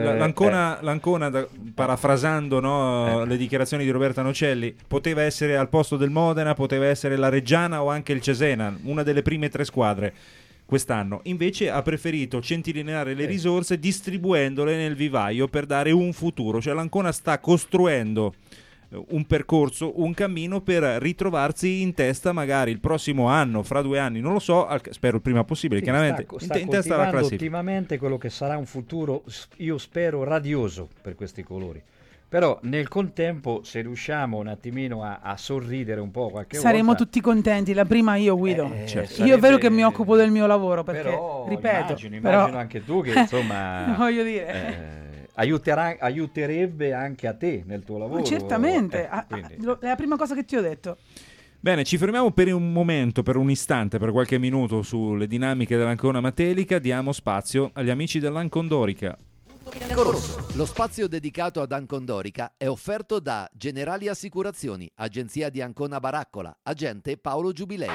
L'Ancona, parafrasando, no, le dichiarazioni di Roberta Nocelli, poteva essere al posto del Modena, poteva essere la Reggiana o anche il Cesena, una delle prime 3 squadre quest'anno. Invece ha preferito centellinare le risorse distribuendole nel vivaio per dare un futuro. Cioè l'Ancona sta costruendo un percorso, un cammino per ritrovarsi in testa magari il prossimo anno, fra 2 anni, non lo so, spero il prima possibile, chiaramente sta in testa alla classifica. Ultimamente quello che sarà un futuro, io spero radioso per questi colori, Però nel contempo, se riusciamo un attimino a sorridere un po' qualche saremo volta, tutti contenti. La prima io, Guido. certo. Io è vero Sarebbe- che mi occupo del mio lavoro, perché però ripeto, immagino anche tu che insomma voglio dire, aiuterebbe anche a te nel tuo lavoro. certamente. Quindi- È la prima cosa che ti ho detto. Bene, ci fermiamo per un momento, per un istante, per qualche minuto sulle dinamiche dell'Ancona Matelica. Diamo spazio agli amici dell'Ancondorica. Lo spazio dedicato ad Ancondorica è offerto da Generali Assicurazioni, agenzia di Ancona Baraccola, agente Paolo Giubilei.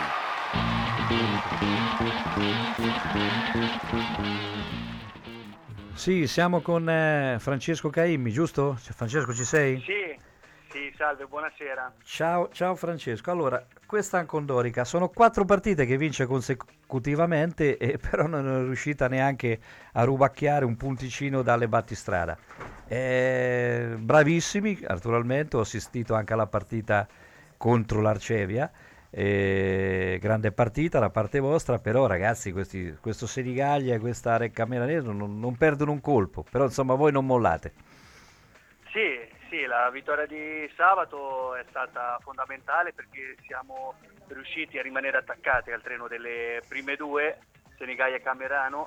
Sì, siamo con Francesco Caimmi, giusto? Francesco, ci sei? Sì, salve, buonasera. Ciao Francesco. Allora, questa Ancondorica sono 4 partite che vince consecutivamente, però non è riuscita neanche a rubacchiare un punticino dalle battistrada. Bravissimi, naturalmente, ho assistito anche alla partita contro l'Arcevia. Grande partita da parte vostra, però ragazzi, questo Senigallia e questa Recca Melanese non perdono un colpo, però insomma voi non mollate. Sì, la vittoria di sabato è stata fondamentale perché siamo riusciti a rimanere attaccati al treno delle prime due, Senigallia e Camerano,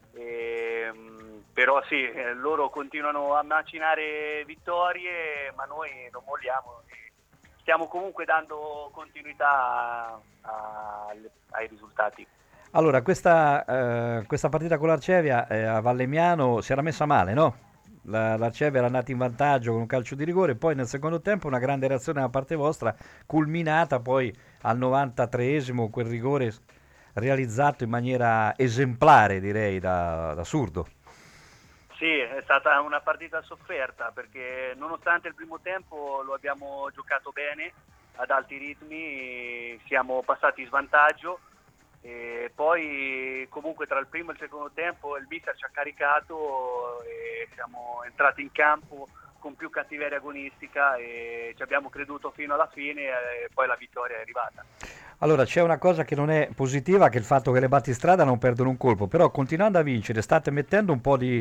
però sì, loro continuano a macinare vittorie, ma noi non molliamo. Stiamo comunque dando continuità ai risultati. Allora, questa partita con l'Arcevia a Vallemmiano si era messa male, no? L'Arcevia era andata in vantaggio con un calcio di rigore, poi nel secondo tempo una grande reazione da parte vostra, culminata poi al 93esimo, quel rigore realizzato in maniera esemplare, direi, da Surdo. Sì, è stata una partita sofferta perché nonostante il primo tempo lo abbiamo giocato bene, ad alti ritmi, siamo passati in svantaggio e poi comunque tra il primo e il secondo tempo il mister ci ha caricato e siamo entrati in campo con più cattiveria agonistica e ci abbiamo creduto fino alla fine e poi la vittoria è arrivata. Allora, c'è una cosa che non è positiva, che è il fatto che le battistrada non perdono un colpo, però continuando a vincere state mettendo un po' di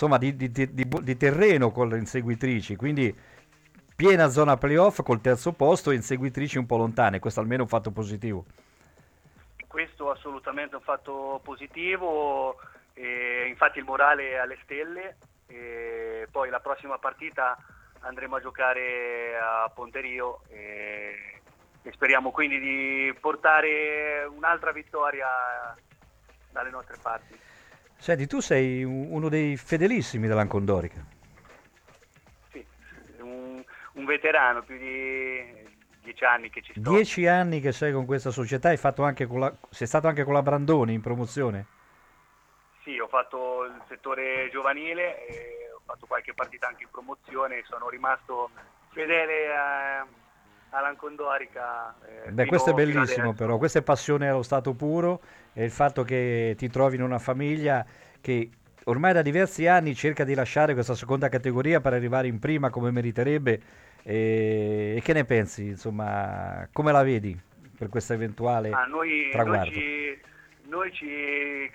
terreno con le inseguitrici, quindi piena zona playoff col terzo posto e inseguitrici un po' lontane, questo almeno è un fatto positivo. Questo è assolutamente un fatto positivo, infatti il morale è alle stelle, e poi la prossima partita andremo a giocare a Ponterio e speriamo quindi di portare un'altra vittoria dalle nostre parti. Senti, tu sei uno dei fedelissimi dell'Ancondorica. Sì, un veterano, più di 10 anni che ci sto. 10 anni che sei con questa società, sei stato anche con la Brandoni in promozione? Sì, ho fatto il settore giovanile, ho fatto qualche partita anche in promozione, sono rimasto fedele all'Ancondorica. Beh, questo è bellissimo, però questa è passione allo stato puro, e il fatto che ti trovi in una famiglia che ormai da diversi anni cerca di lasciare questa seconda categoria per arrivare in prima come meriterebbe. E che ne pensi, insomma, come la vedi per questo eventuale traguardo? Noi ci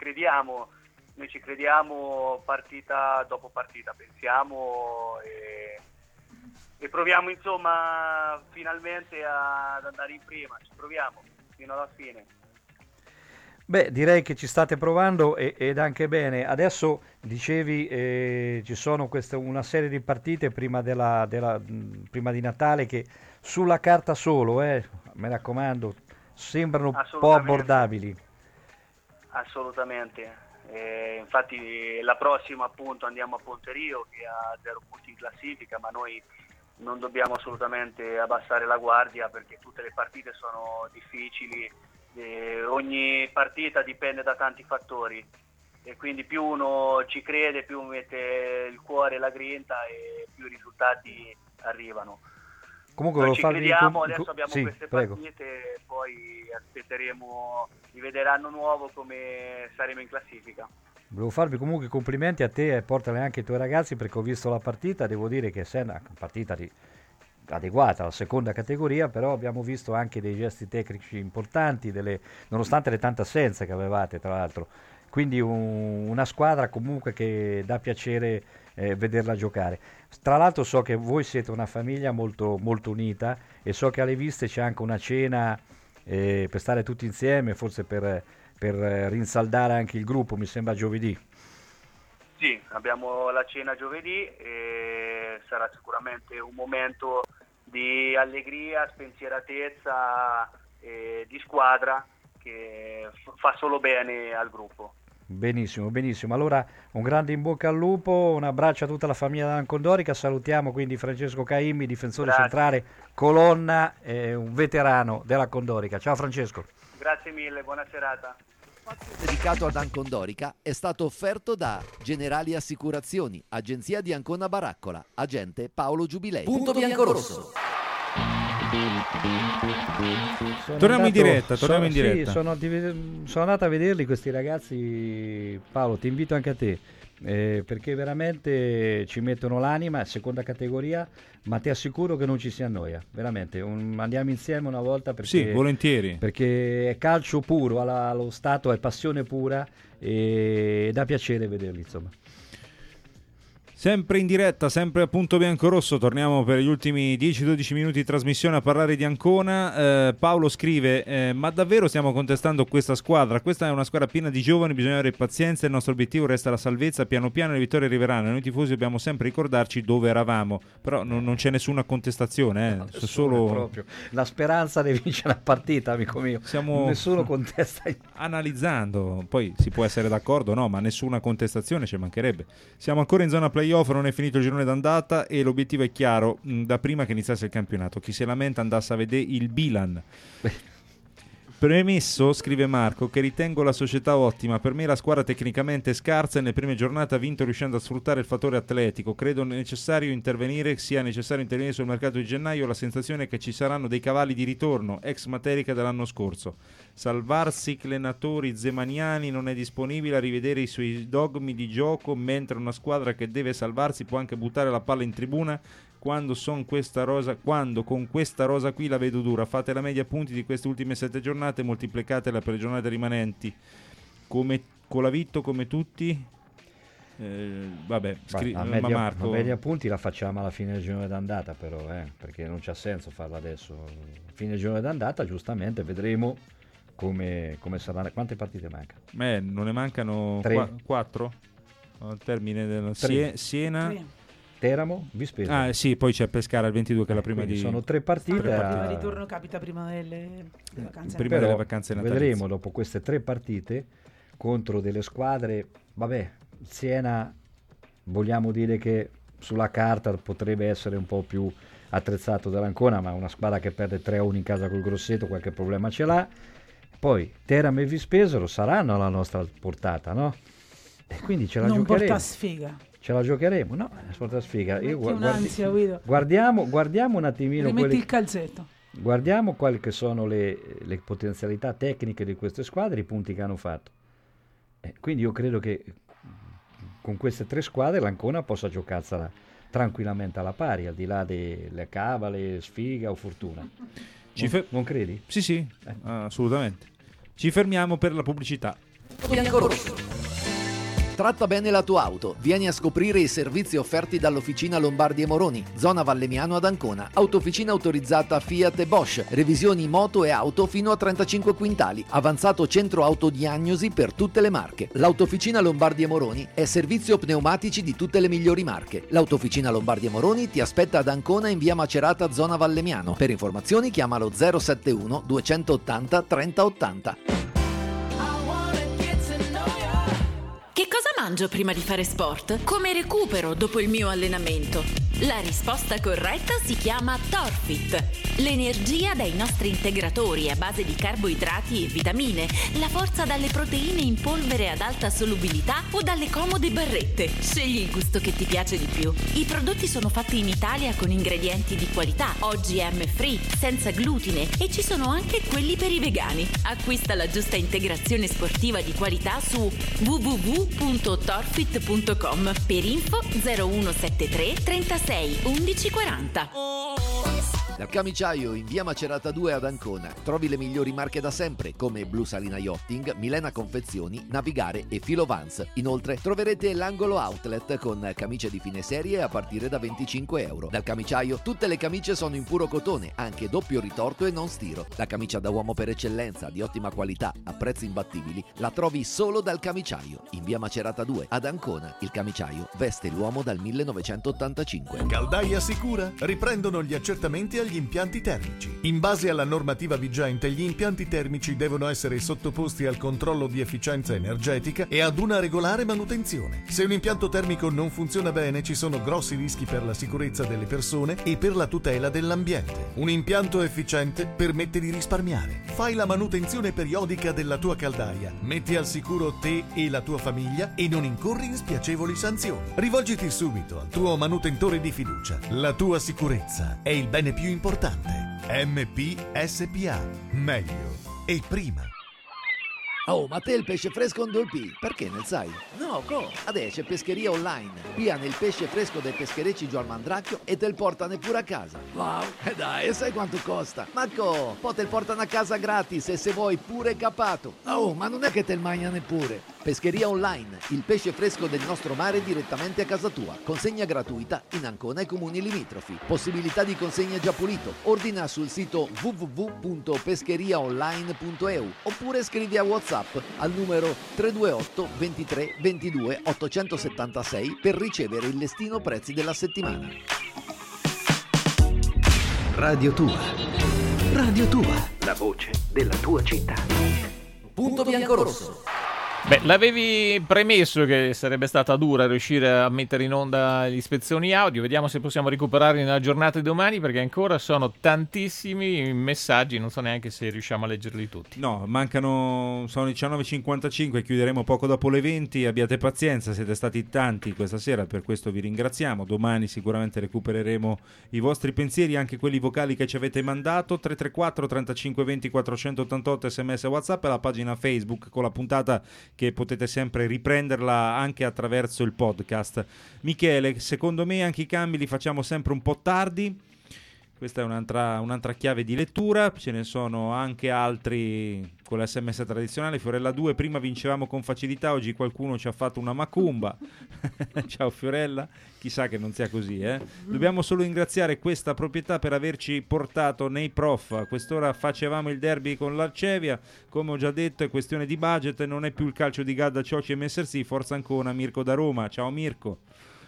crediamo partita dopo partita, pensiamo e proviamo insomma finalmente ad andare in prima, ci proviamo fino alla fine. Beh, direi che ci state provando ed anche bene. Adesso dicevi ci sono una serie di partite prima prima di Natale che sulla carta solo, mi raccomando, sembrano un po' abbordabili. Assolutamente. Infatti la prossima appunto andiamo a Ponterio che ha 0 punti in classifica, ma noi non dobbiamo assolutamente abbassare la guardia perché tutte le partite sono difficili. Ogni partita dipende da tanti fattori e quindi più uno ci crede, più mette il cuore e la grinta e più i risultati arrivano. Comunque noi ci crediamo, adesso abbiamo sì, queste prego. partite, poi aspetteremo di vedere l'anno nuovo come saremo in classifica. Volevo farvi comunque i complimenti a te e portare anche ai tuoi ragazzi, perché ho visto la partita, devo dire che è una partita adeguata alla seconda categoria, però abbiamo visto anche dei gesti tecnici importanti, nonostante le tante assenze che avevate, tra l'altro. quindi una squadra comunque che dà piacere vederla giocare. Tra l'altro so che voi siete una famiglia molto, molto unita e so che alle viste c'è anche una cena per stare tutti insieme, forse per rinsaldare anche il gruppo, mi sembra giovedì. Sì, abbiamo la cena giovedì e sarà sicuramente un momento di allegria, spensieratezza e di squadra che fa solo bene al gruppo. Benissimo, benissimo. Allora un grande in bocca al lupo, un abbraccio a tutta la famiglia dell'Ancondorica, salutiamo quindi Francesco Caimmi, difensore centrale, colonna, un veterano dell'Ancondorica. Ciao Francesco. Grazie mille, buona serata. Dedicato ad Ancondorica è stato offerto da Generali Assicurazioni, agenzia di Ancona Baraccola, agente Paolo Giubilei. Punto Biancorosso. Torniamo in diretta. Sì, sono andato a vederli questi ragazzi, Paolo, ti invito anche a te, perché veramente ci mettono l'anima, seconda categoria, ma ti assicuro che non ci si annoia, veramente, andiamo insieme una volta perché, sì, volentieri, perché è calcio puro, allo stato è passione pura e dà piacere vederli, insomma. Sempre in diretta, sempre a Punto Biancorosso, torniamo per gli ultimi 10-12 minuti di trasmissione a parlare di Ancona. Paolo scrive, ma davvero stiamo contestando questa squadra? Questa è una squadra piena di giovani, bisogna avere pazienza, il nostro obiettivo resta la salvezza, piano piano le vittorie arriveranno, noi tifosi dobbiamo sempre ricordarci dove eravamo, però non c'è nessuna contestazione, no, solo proprio la speranza di vincere la partita, amico mio, nessuno contesta. Analizzando, poi si può essere d'accordo, no, ma nessuna contestazione, ci mancherebbe. Siamo ancora in zona playoff, non è finito il girone d'andata e l'obiettivo è chiaro da prima che iniziasse il campionato. Chi si lamenta andasse a vedere il Milan. Premesso, scrive Marco, che ritengo la società ottima, per me la squadra tecnicamente scarsa e nelle prime giornate ha vinto riuscendo a sfruttare il fattore atletico, credo sia necessario intervenire sul mercato di gennaio, la sensazione è che ci saranno dei cavalli di ritorno, ex materica dell'anno scorso. Salvarsi Clenatori Zemaniani non è disponibile a rivedere i suoi dogmi di gioco, mentre una squadra che deve salvarsi può anche buttare la palla in tribuna. Quando con questa rosa qui la vedo dura, fate la media punti di queste ultime 7 giornate, moltiplicatela per le giornate rimanenti, come Colavitto, come tutti. Vabbè, la media punti la facciamo alla fine del girone d'andata, però perché non c'ha senso farla adesso. Fine del girone d'andata, giustamente vedremo come sarà. Quante partite mancano? Non ne mancano 4 al termine del Siena. 3. Teramo, Vispesa. Sì, poi c'è Pescara il 22 che è la prima di... Sono 3 partite. Il ritorno capita prima delle vacanze. Prima delle vacanze natalizie. Vedremo dopo queste 3 partite contro delle squadre, Siena vogliamo dire che sulla carta potrebbe essere un po' più attrezzato dell'Ancona, ma una squadra che perde 3-1 in casa col Grosseto qualche problema ce l'ha. Poi Teramo e Vispesaro saranno alla nostra portata, no? E quindi ce la non giocheremo. Porta sfiga. Ce la giocheremo, no? Porta sfiga. Guardiamo un attimino. Rimetti il calzetto. Guardiamo quali che sono le potenzialità tecniche di queste squadre, i punti che hanno fatto. Quindi io credo che con queste 3 squadre l'Ancona possa giocarsela tranquillamente alla pari, al di là delle cavale, sfiga o fortuna. Non credi? Sì, assolutamente. Ci fermiamo per la pubblicità. Tratta bene la tua auto. Vieni a scoprire i servizi offerti dall'Officina Lombardi e Moroni, zona Valleviano ad Ancona. Autofficina autorizzata Fiat e Bosch. Revisioni moto e auto fino a 35 quintali. Avanzato centro autodiagnosi per tutte le marche. L'Autofficina Lombardi e Moroni è servizio pneumatici di tutte le migliori marche. L'Autofficina Lombardi e Moroni ti aspetta ad Ancona in via Macerata, zona Valleviano. Per informazioni chiamalo 071 280 3080. Che cosa mangio prima di fare sport? Come recupero dopo il mio allenamento? La risposta corretta si chiama Torfit. L'energia dai nostri integratori a base di carboidrati e vitamine, la forza dalle proteine in polvere ad alta solubilità o dalle comode barrette. Scegli il gusto che ti piace di più. I prodotti sono fatti in Italia con ingredienti di qualità, OGM free, senza glutine e ci sono anche quelli per i vegani. Acquista la giusta integrazione sportiva di qualità su www.torfit.com. Per info 0173 36 11 40. Dal camiciaio in via Macerata 2 ad Ancona trovi le migliori marche da sempre come Blu Salina Yachting, Milena Confezioni, Navigare e Filo Vans. Inoltre troverete l'angolo outlet con camicie di fine serie a partire da €25. Dal camiciaio tutte le camicie sono in puro cotone, anche doppio ritorto e non stiro. La camicia da uomo per eccellenza, di ottima qualità, a prezzi imbattibili, la trovi solo dal camiciaio in via Macerata 2 ad Ancona. Il camiciaio veste l'uomo dal 1985. Caldaia Sicura riprendono gli accertamenti agli impianti termici. In base alla normativa vigente, gli impianti termici devono essere sottoposti al controllo di efficienza energetica e ad una regolare manutenzione. Se un impianto termico non funziona bene, ci sono grossi rischi per la sicurezza delle persone e per la tutela dell'ambiente. Un impianto efficiente permette di risparmiare. Fai la manutenzione periodica della tua caldaia, metti al sicuro te e la tua famiglia e non incorri in spiacevoli sanzioni. Rivolgiti subito al tuo manutentore di fiducia. La tua sicurezza è il bene più importante. MP SPA. Meglio e prima. Oh, ma te il pesce fresco non dolpì? Perché ne sai? No, adesso c'è pescheria online. Pia nel pesce fresco dei pescherecci Gior Mandracchio e te il portano pure a casa. Wow, e dai, sai quanto costa? Marco, poi te il portano a casa gratis e se vuoi pure capato. Oh, ma non è che te il mangia neppure. Pescheria online, il pesce fresco del nostro mare direttamente a casa tua. Consegna gratuita in Ancona e comuni limitrofi. Possibilità di consegna già pulito. Ordina sul sito www.pescheriaonline.eu oppure scrivi a WhatsApp al numero 328 23 22 876 per ricevere il listino prezzi della settimana. Radio Tua. Radio Tua. La voce della tua città. Punto biancorosso. Beh, l'avevi premesso che sarebbe stata dura riuscire a mettere in onda le ispezioni audio. Vediamo se possiamo recuperarli nella giornata di domani, perché ancora sono tantissimi messaggi, non so neanche se riusciamo a leggerli tutti. No, mancano, sono le 19.55, chiuderemo poco dopo le 20. Abbiate pazienza, siete stati tanti questa sera, per questo vi ringraziamo. Domani sicuramente recupereremo i vostri pensieri, anche quelli vocali che ci avete mandato. 334 35 20 488 sms WhatsApp e la pagina Facebook con la puntata che potete sempre riprenderla anche attraverso il podcast. Michele, secondo me anche i cambi li facciamo sempre un po' tardi. Questa è un'altra chiave di lettura. Ce ne sono anche altri con l'SMS tradizionale. Fiorella 2, prima vincevamo con facilità, oggi qualcuno ci ha fatto una macumba. Ciao Fiorella, chissà che non sia così, Dobbiamo solo ringraziare questa proprietà per averci portato nei prof. A quest'ora facevamo il derby con l'Arcevia, come ho già detto è questione di budget, non è più il calcio di Gadda, Cioci e Messersi. Forza Ancona, Mirko da Roma. Ciao Mirko.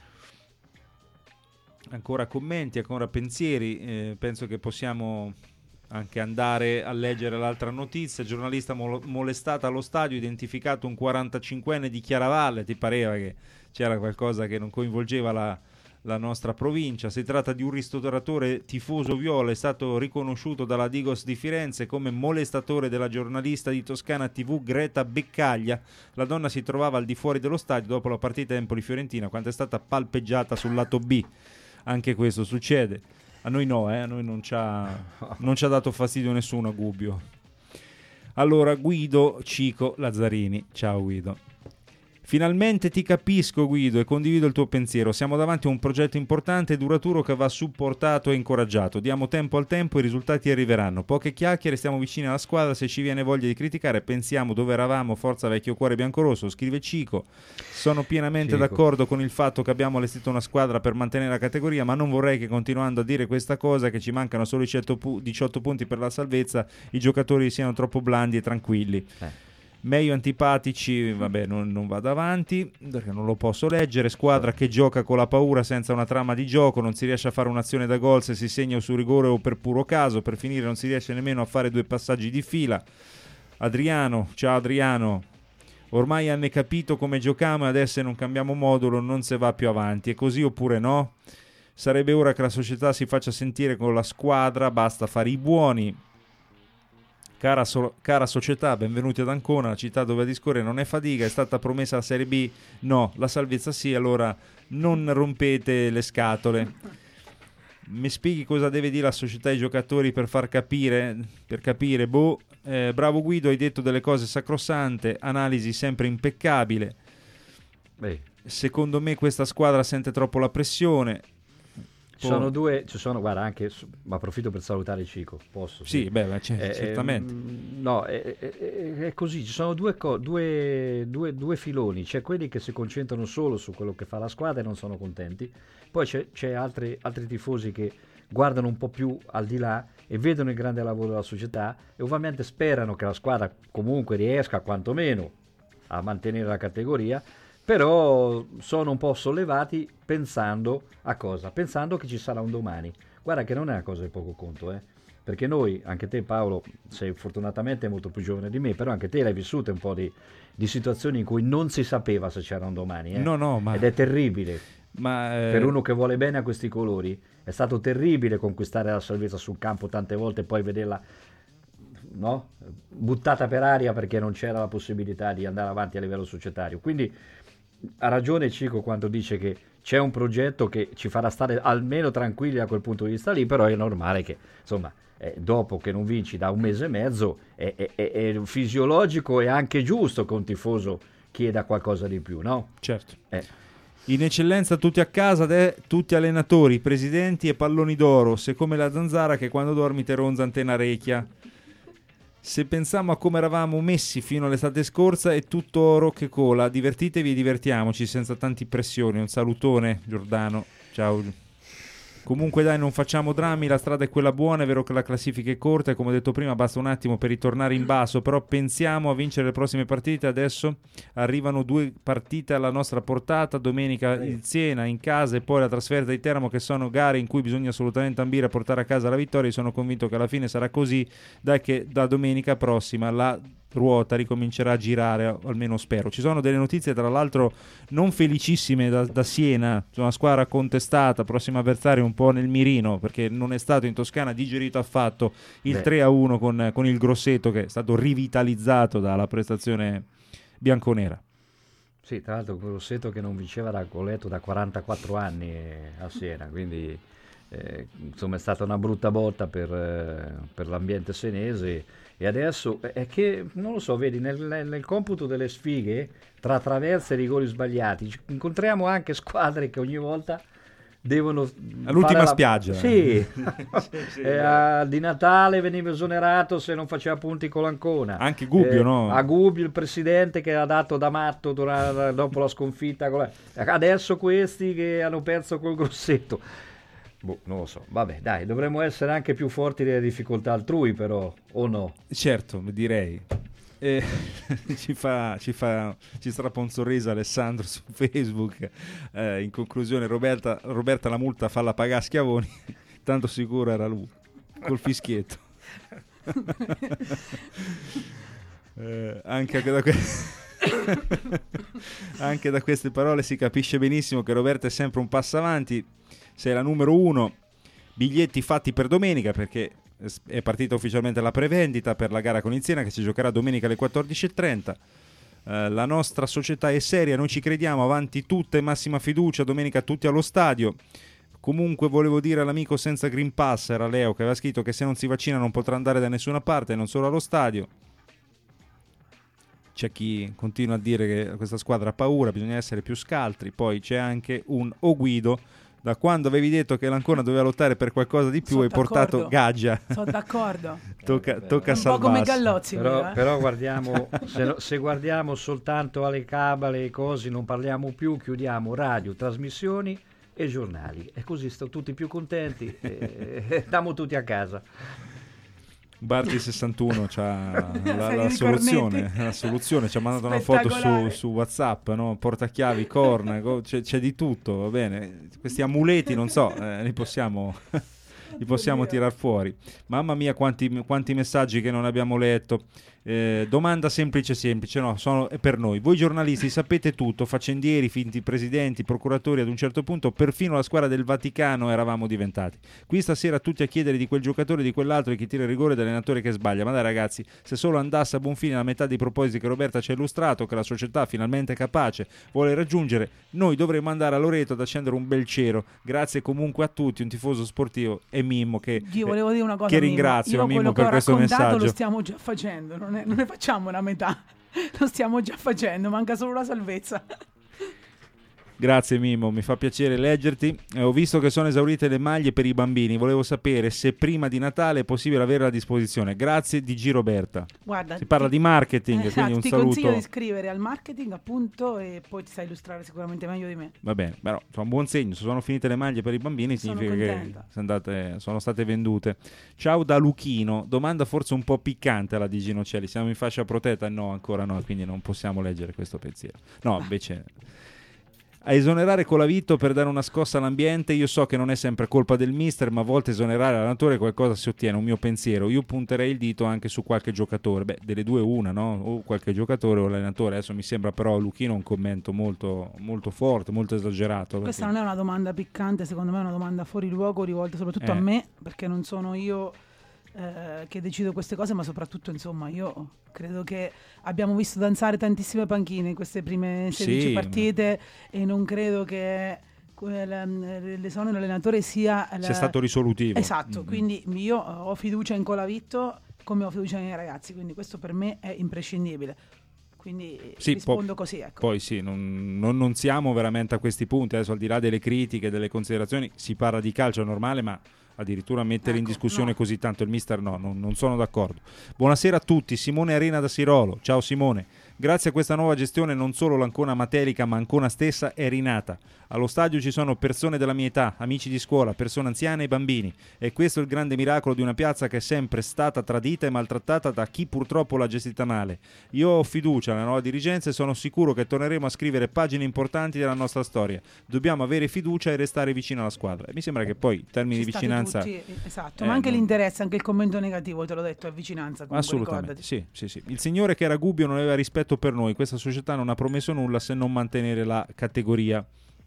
Ancora commenti, ancora pensieri, penso che possiamo anche andare a leggere l'altra notizia. Giornalista molestata allo stadio, identificato un 45enne di Chiaravalle. Ti pareva che c'era qualcosa che non coinvolgeva la nostra provincia? Si tratta di un ristoratore tifoso viola, è stato riconosciuto dalla Digos di Firenze come molestatore della giornalista di Toscana TV Greta Beccaglia. La donna si trovava al di fuori dello stadio dopo la partita Empoli-Fiorentina, quando è stata palpeggiata sul lato B. Anche questo succede. A noi no, a noi non ci ha dato fastidio nessuno, a Gubbio. Allora, Guido Cico Lazzarini. Ciao Guido. Finalmente ti capisco Guido e condivido il tuo pensiero. Siamo davanti a un progetto importante e duraturo che va supportato e incoraggiato. Diamo tempo al tempo, i risultati arriveranno. Poche chiacchiere, stiamo vicini alla squadra. Se ci viene voglia di criticare, pensiamo dove eravamo. Forza vecchio cuore biancorosso, scrive Cico. Sono pienamente d'accordo con il fatto che abbiamo allestito una squadra per mantenere la categoria, ma non vorrei che, continuando a dire questa cosa, che ci mancano solo 18 punti per la salvezza, i giocatori siano troppo blandi e tranquilli. Meglio antipatici, vabbè, non vado avanti perché non lo posso leggere. Squadra che gioca con la paura, senza una trama di gioco, non si riesce a fare un'azione da gol se si segna su rigore o per puro caso. Per finire non si riesce nemmeno a fare 2 passaggi di fila. Adriano, ciao Adriano. Ormai hanno capito come giochiamo e adesso non cambiamo modulo, non se va più avanti. È così oppure no? Sarebbe ora che la società si faccia sentire con la squadra, basta fare i buoni. Cara società, benvenuti ad Ancona, la città dove a discorrere non è fatica. È stata promessa la Serie B? No, la salvezza sì, allora non rompete le scatole. Mi spieghi cosa deve dire la società ai giocatori per capire? Bravo Guido, hai detto delle cose sacrosante, analisi sempre impeccabile. Secondo me questa squadra sente troppo la pressione. troppo... Ci sono, guarda, anche, ma approfitto per salutare Cico, posso? Sì, beh, certamente. No, è così, ci sono due filoni, c'è quelli che si concentrano solo su quello che fa la squadra e non sono contenti, poi c'è altri tifosi che guardano un po' più al di là e vedono il grande lavoro della società e ovviamente sperano che la squadra comunque riesca quantomeno a mantenere la categoria, però sono un po' sollevati pensando a cosa? Pensando che ci sarà un domani. Guarda che non è una cosa di poco conto, perché noi, anche te Paolo, sei fortunatamente molto più giovane di me, però anche te l'hai vissute un po' di situazioni in cui non si sapeva se c'era un domani. No, ma... Ed è terribile. Per uno che vuole bene a questi colori è stato terribile conquistare la salvezza sul campo tante volte e poi vederla buttata per aria perché non c'era la possibilità di andare avanti a livello societario. Quindi ha ragione Cico quando dice che c'è un progetto che ci farà stare almeno tranquilli da quel punto di vista lì, però è normale che insomma dopo che non vinci da un mese e mezzo è fisiologico e anche giusto che un tifoso chieda qualcosa di più, no? Certo. In eccellenza tutti a casa, tutti allenatori, presidenti e palloni d'oro, se come la zanzara che quando dormi te ronza antena recchia. Se pensiamo a come eravamo messi fino all'estate scorsa è tutto oro che cola, divertitevi e divertiamoci senza tanti pressioni. Un salutone Giordano, ciao. Comunque dai, non facciamo drammi, la strada è quella buona, è vero che la classifica è corta e come detto prima basta un attimo per ritornare in basso, però pensiamo a vincere le prossime partite. Adesso arrivano 2 partite alla nostra portata, domenica il Siena in casa e poi la trasferta di Teramo, che sono gare in cui bisogna assolutamente ambire a portare a casa la vittoria. Sono convinto che alla fine sarà così, dai che da domenica prossima la ruota ricomincerà a girare, almeno spero. Ci sono delle notizie tra l'altro non felicissime da Siena, una squadra contestata, prossimo avversario un po' nel mirino perché non è stato in Toscana digerito affatto il 3-1 con il Grosseto, che è stato rivitalizzato dalla prestazione bianconera. Sì, tra l'altro Grosseto che non vinceva da 44 anni a Siena, quindi insomma è stata una brutta botta per l'ambiente senese. E adesso è che, non lo so, vedi, nel computo delle sfighe, tra traverse e rigori sbagliati, incontriamo anche squadre che ogni volta devono... All'ultima spiaggia. Sì, di Natale veniva esonerato se non faceva punti con l'Ancona. Anche Gubbio, no? A Gubbio, il presidente che ha dato da matto dopo la sconfitta. Adesso questi che hanno perso col Grosseto. Non lo so, vabbè dai, dovremmo essere anche più forti delle difficoltà altrui però, o no? Certo, direi. Ci strappa un sorriso Alessandro su Facebook. In conclusione Roberta la multa falla pagare a Schiavoni, tanto sicuro era lui, col fischietto. Anche da queste parole si capisce benissimo che Roberta è sempre un passo avanti. Sei la numero 1, biglietti fatti per domenica perché è partita ufficialmente la prevendita per la gara con il Siena che si giocherà domenica alle 14.30. La nostra società è seria, noi ci crediamo, avanti tutte, massima fiducia, domenica tutti allo stadio. Comunque volevo dire all'amico senza Green Pass, era Leo che aveva scritto che se non si vaccina non potrà andare da nessuna parte, non solo allo stadio. C'è chi continua a dire che questa squadra ha paura, bisogna essere più scaltri. Poi c'è anche un Guido. Da quando avevi detto che l'Ancona doveva lottare per qualcosa di più, hai portato Gaggia. Sono d'accordo. Tocca salvarsi. Un po' come Gallozzi. Però guardiamo, se guardiamo soltanto alle cabale e cose, non parliamo più, chiudiamo radio, trasmissioni e giornali. E così sto tutti più contenti e andiamo tutti a casa. Barti 61 c'ha la soluzione, ci ha mandato una foto su WhatsApp, no? Portachiavi, corna, c'è di tutto, va bene. Questi amuleti non so, li possiamo tirar fuori. Mamma mia quanti messaggi che non abbiamo letto. Domanda semplice, no, è per noi. Voi giornalisti sapete tutto, faccendieri, finti presidenti, procuratori, ad un certo punto perfino la squadra del Vaticano eravamo diventati. Qui stasera tutti a chiedere di quel giocatore, di quell'altro, di chi tira il rigore, dell'allenatore che sbaglia. Ma dai ragazzi, se solo andasse a buon fine la metà dei propositi che Roberta ci ha illustrato, che la società finalmente capace vuole raggiungere, noi dovremmo andare a Loreto ad accendere un bel cero. Grazie comunque a tutti, un tifoso sportivo e Mimmo che volevo dire una cosa, che ringrazio Mimmo per questo messaggio. Lo stiamo già facendo, non ne facciamo una metà, lo stiamo già facendo, manca solo la salvezza. Grazie Mimmo, mi fa piacere leggerti. Ho visto che sono esaurite le maglie per i bambini, volevo sapere se prima di Natale è possibile averla a disposizione. Grazie G. Roberta. Guarda, si parla di marketing, quindi un ti saluto. consiglio di scrivere al marketing appunto e poi ti sai illustrare sicuramente meglio di me. Va bene, però è un buon segno, se sono finite le maglie per i bambini significa che sono state vendute. Ciao da Luchino, domanda forse un po' piccante alla Di Ginocelli, siamo in fascia protetta? No, ancora no, quindi non possiamo leggere questo pensiero. No, invece... A esonerare Colavito per dare una scossa all'ambiente, io so che non è sempre colpa del mister, ma a volte esonerare l'allenatore qualcosa si ottiene, un mio pensiero. Io punterei il dito anche su qualche giocatore, delle due una, no? O qualche giocatore o allenatore. Adesso mi sembra però Luchino un commento molto, molto forte, molto esagerato. Questa non è una domanda piccante, secondo me è una domanda fuori luogo, rivolta soprattutto a me, perché non sono io che decido queste cose, ma soprattutto insomma io credo che abbiamo visto danzare tantissime panchine in queste prime 16 partite e non credo che l'esonero dell'allenatore sia stato risolutivo. Esatto, quindi io ho fiducia in Colavitto come ho fiducia nei ragazzi, quindi questo per me è imprescindibile. Quindi rispondo così, ecco. Poi sì, non siamo veramente a questi punti, adesso al di là delle critiche, delle considerazioni, si parla di calcio normale, ma addirittura mettere in discussione così tanto il mister non sono d'accordo. Buonasera a tutti, Simone Arena da Sirolo. Ciao Simone. Grazie a questa nuova gestione non solo l'Ancona Matelica ma Ancona stessa è rinata. Allo stadio ci sono persone della mia età, amici di scuola, persone anziane e bambini, e questo è il grande miracolo di una piazza che è sempre stata tradita e maltrattata da chi purtroppo l'ha gestita male. Io ho fiducia nella nuova dirigenza e sono sicuro che torneremo a scrivere pagine importanti della nostra storia. Dobbiamo avere fiducia e restare vicino alla squadra. E mi sembra che poi in termini di vicinanza esatto, ma anche l'interesse, anche il commento negativo, te l'ho detto, è vicinanza comunque, assolutamente, ricordati. sì. Il signore che era Gubbio non aveva rispetto per noi, questa società non ha promesso nulla se non mantenere la categoria.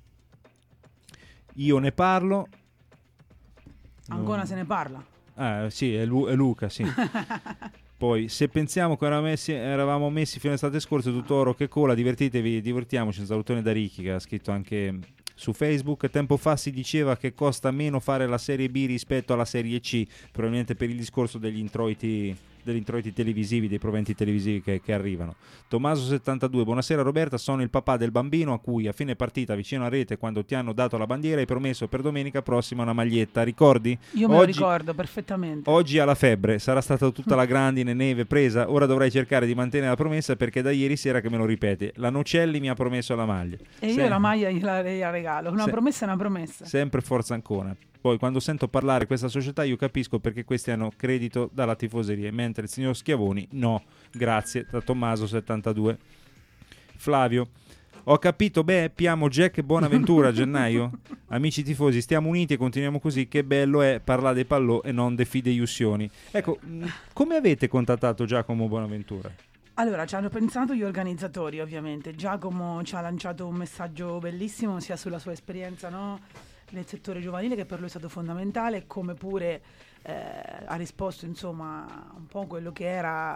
Io ne parlo. Ancora se ne parla. Sì, è Luca, sì. Poi, se pensiamo che eravamo messi fino all'estate scorsa, tutto oro che cola, divertitevi, divertiamoci. Un salutone da Ricky che ha scritto anche su Facebook. Tempo fa si diceva che costa meno fare la Serie B rispetto alla Serie C, probabilmente per il discorso degli introiti televisivi, dei proventi televisivi che arrivano. Tommaso72, buonasera Roberta, sono il papà del bambino a cui a fine partita vicino a rete, quando ti hanno dato la bandiera, hai promesso per domenica prossima una maglietta, ricordi? Io me lo ricordo perfettamente. Oggi ha la febbre, sarà stata tutta la grandine neve presa, ora dovrai cercare di mantenere la promessa perché da ieri sera che me lo ripete, la Nocelli mi ha promesso la maglia. E io la maglia gliela regalo, una promessa è una promessa. Sempre forza Ancona. Poi quando sento parlare questa società io capisco perché questi hanno credito dalla tifoseria, mentre il signor Schiavoni no. Grazie, da Tommaso72. Flavio, ho capito, piamo Jack e Buonaventura a gennaio. Amici tifosi, stiamo uniti e continuiamo così, che bello è parlare dei pallò e non dei fideiussioni. Ecco, come avete contattato Giacomo Buonaventura? Allora, ci hanno pensato gli organizzatori ovviamente. Giacomo ci ha lanciato un messaggio bellissimo sia sulla sua esperienza, no? Nel settore giovanile, che per lui è stato fondamentale, come pure ha risposto insomma un po' quello che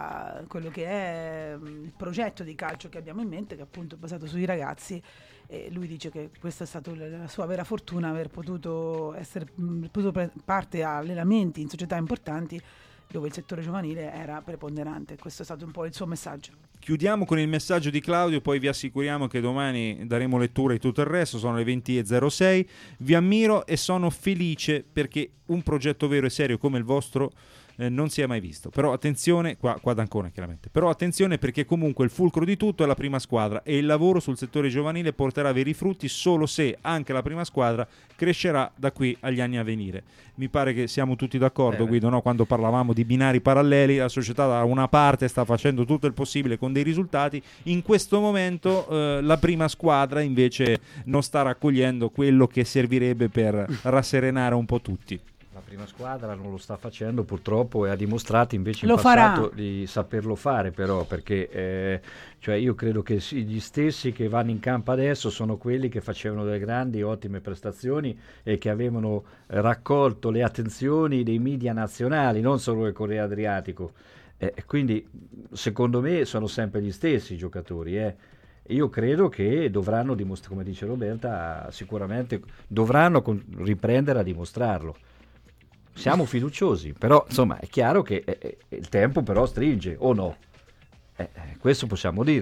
è il progetto di calcio che abbiamo in mente, che appunto è basato sui ragazzi, e lui dice che questa è stata la sua vera fortuna, aver potuto essere parte a allenamenti in società importanti dove il settore giovanile era preponderante. Questo è stato un po' il suo messaggio. Chiudiamo con il messaggio di Claudio, poi vi assicuriamo che domani daremo lettura di tutto il resto. Sono le 20.06. Vi ammiro e sono felice perché un progetto vero e serio come il vostro non si è mai visto. Però attenzione, qua ad Ancona chiaramente, però attenzione perché comunque il fulcro di tutto è la prima squadra e il lavoro sul settore giovanile porterà veri frutti solo se anche la prima squadra crescerà da qui agli anni a venire. Mi pare che siamo tutti d'accordo, Guido, no? Quando parlavamo di binari paralleli, la società da una parte sta facendo tutto il possibile con dei risultati, in questo momento la prima squadra invece non sta raccogliendo quello che servirebbe per rasserenare un po' tutti. La prima squadra non lo sta facendo purtroppo e ha dimostrato invece in passato di saperlo fare, però, perché cioè io credo che gli stessi che vanno in campo adesso sono quelli che facevano delle grandi ottime prestazioni e che avevano raccolto le attenzioni dei media nazionali, non solo del Corea Adriatico, quindi secondo me sono sempre gli stessi giocatori. Io credo che dovranno dimostrare, come dice Roberta, sicuramente dovranno riprendere a dimostrarlo. Siamo fiduciosi, però insomma è chiaro che il tempo però stringe, o no? Questo possiamo dirlo.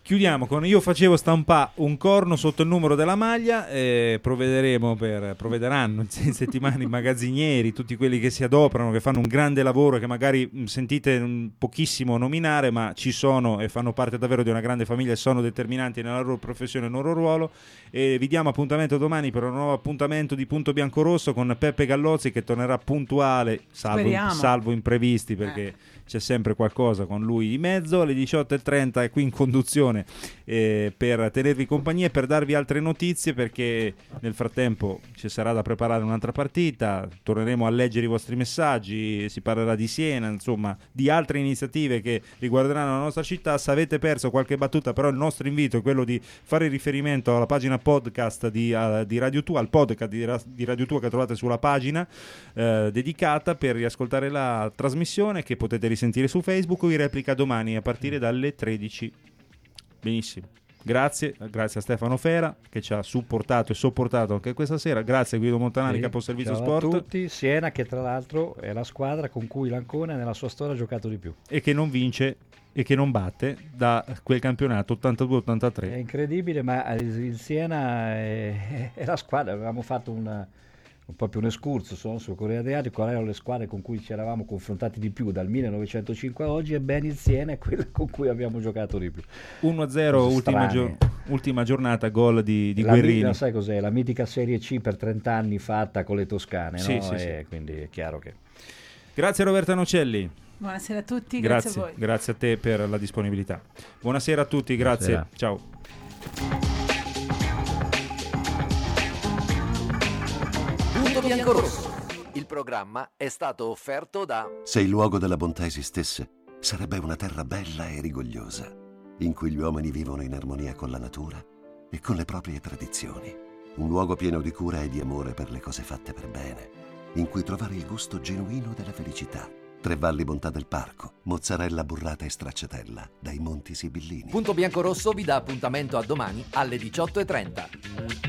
Chiudiamo con io facevo stampare un corno sotto il numero della maglia, provvederanno in settimana i magazzinieri, tutti quelli che si adoperano, che fanno un grande lavoro, che magari sentite pochissimo nominare, ma ci sono e fanno parte davvero di una grande famiglia e sono determinanti nella loro professione e nel loro ruolo. E vi diamo appuntamento domani per un nuovo appuntamento di Punto Biancorosso con Peppe Gallozzi, che tornerà puntuale, salvo imprevisti, perché c'è sempre qualcosa con lui di mezzo. Alle 18.30 è qui in conduzione per tenervi compagnia e per darvi altre notizie, perché nel frattempo ci sarà da preparare un'altra partita, torneremo a leggere i vostri messaggi, si parlerà di Siena, insomma di altre iniziative che riguarderanno la nostra città. Se avete perso qualche battuta, però il nostro invito è quello di fare riferimento alla pagina podcast di Radio Tua, al podcast di Radio Tua che trovate sulla pagina dedicata, per riascoltare la trasmissione, che potete risentire su Facebook o in replica domani a partire dalle 13. Benissimo, grazie a Stefano Fera che ci ha supportato e sopportato anche questa sera, grazie a Guido Montanari, caposervizio sport. Ciao a tutti. Siena, che tra l'altro è la squadra con cui l'Ancona nella sua storia ha giocato di più e che non vince e che non batte da quel campionato 82-83. È incredibile, ma il Siena è la squadra. Avevamo fatto proprio un escurso su Corriere Adriatico, quali erano le squadre con cui ci eravamo confrontati di più dal 1905 a oggi, e bene il Siena è quella con cui abbiamo giocato di più. 1-0 ultima giornata, gol di Guerrini. Sai cos'è? La mitica Serie C per 30 anni fatta con le toscane, sì, no? sì. Quindi è chiaro che... Grazie Roberta Nocelli. Buonasera a tutti, grazie a voi. Grazie a te per la disponibilità. Buonasera a tutti, grazie. Buonasera. Ciao. Punto Biancorosso. Il programma è stato offerto da... Se il luogo della bontà esistesse, sarebbe una terra bella e rigogliosa, in cui gli uomini vivono in armonia con la natura e con le proprie tradizioni. Un luogo pieno di cura e di amore per le cose fatte per bene, in cui trovare il gusto genuino della felicità. Tre Valli Bontà del Parco, mozzarella burrata e stracciatella dai Monti Sibillini. Punto Biancorosso vi dà appuntamento a domani alle 18.30.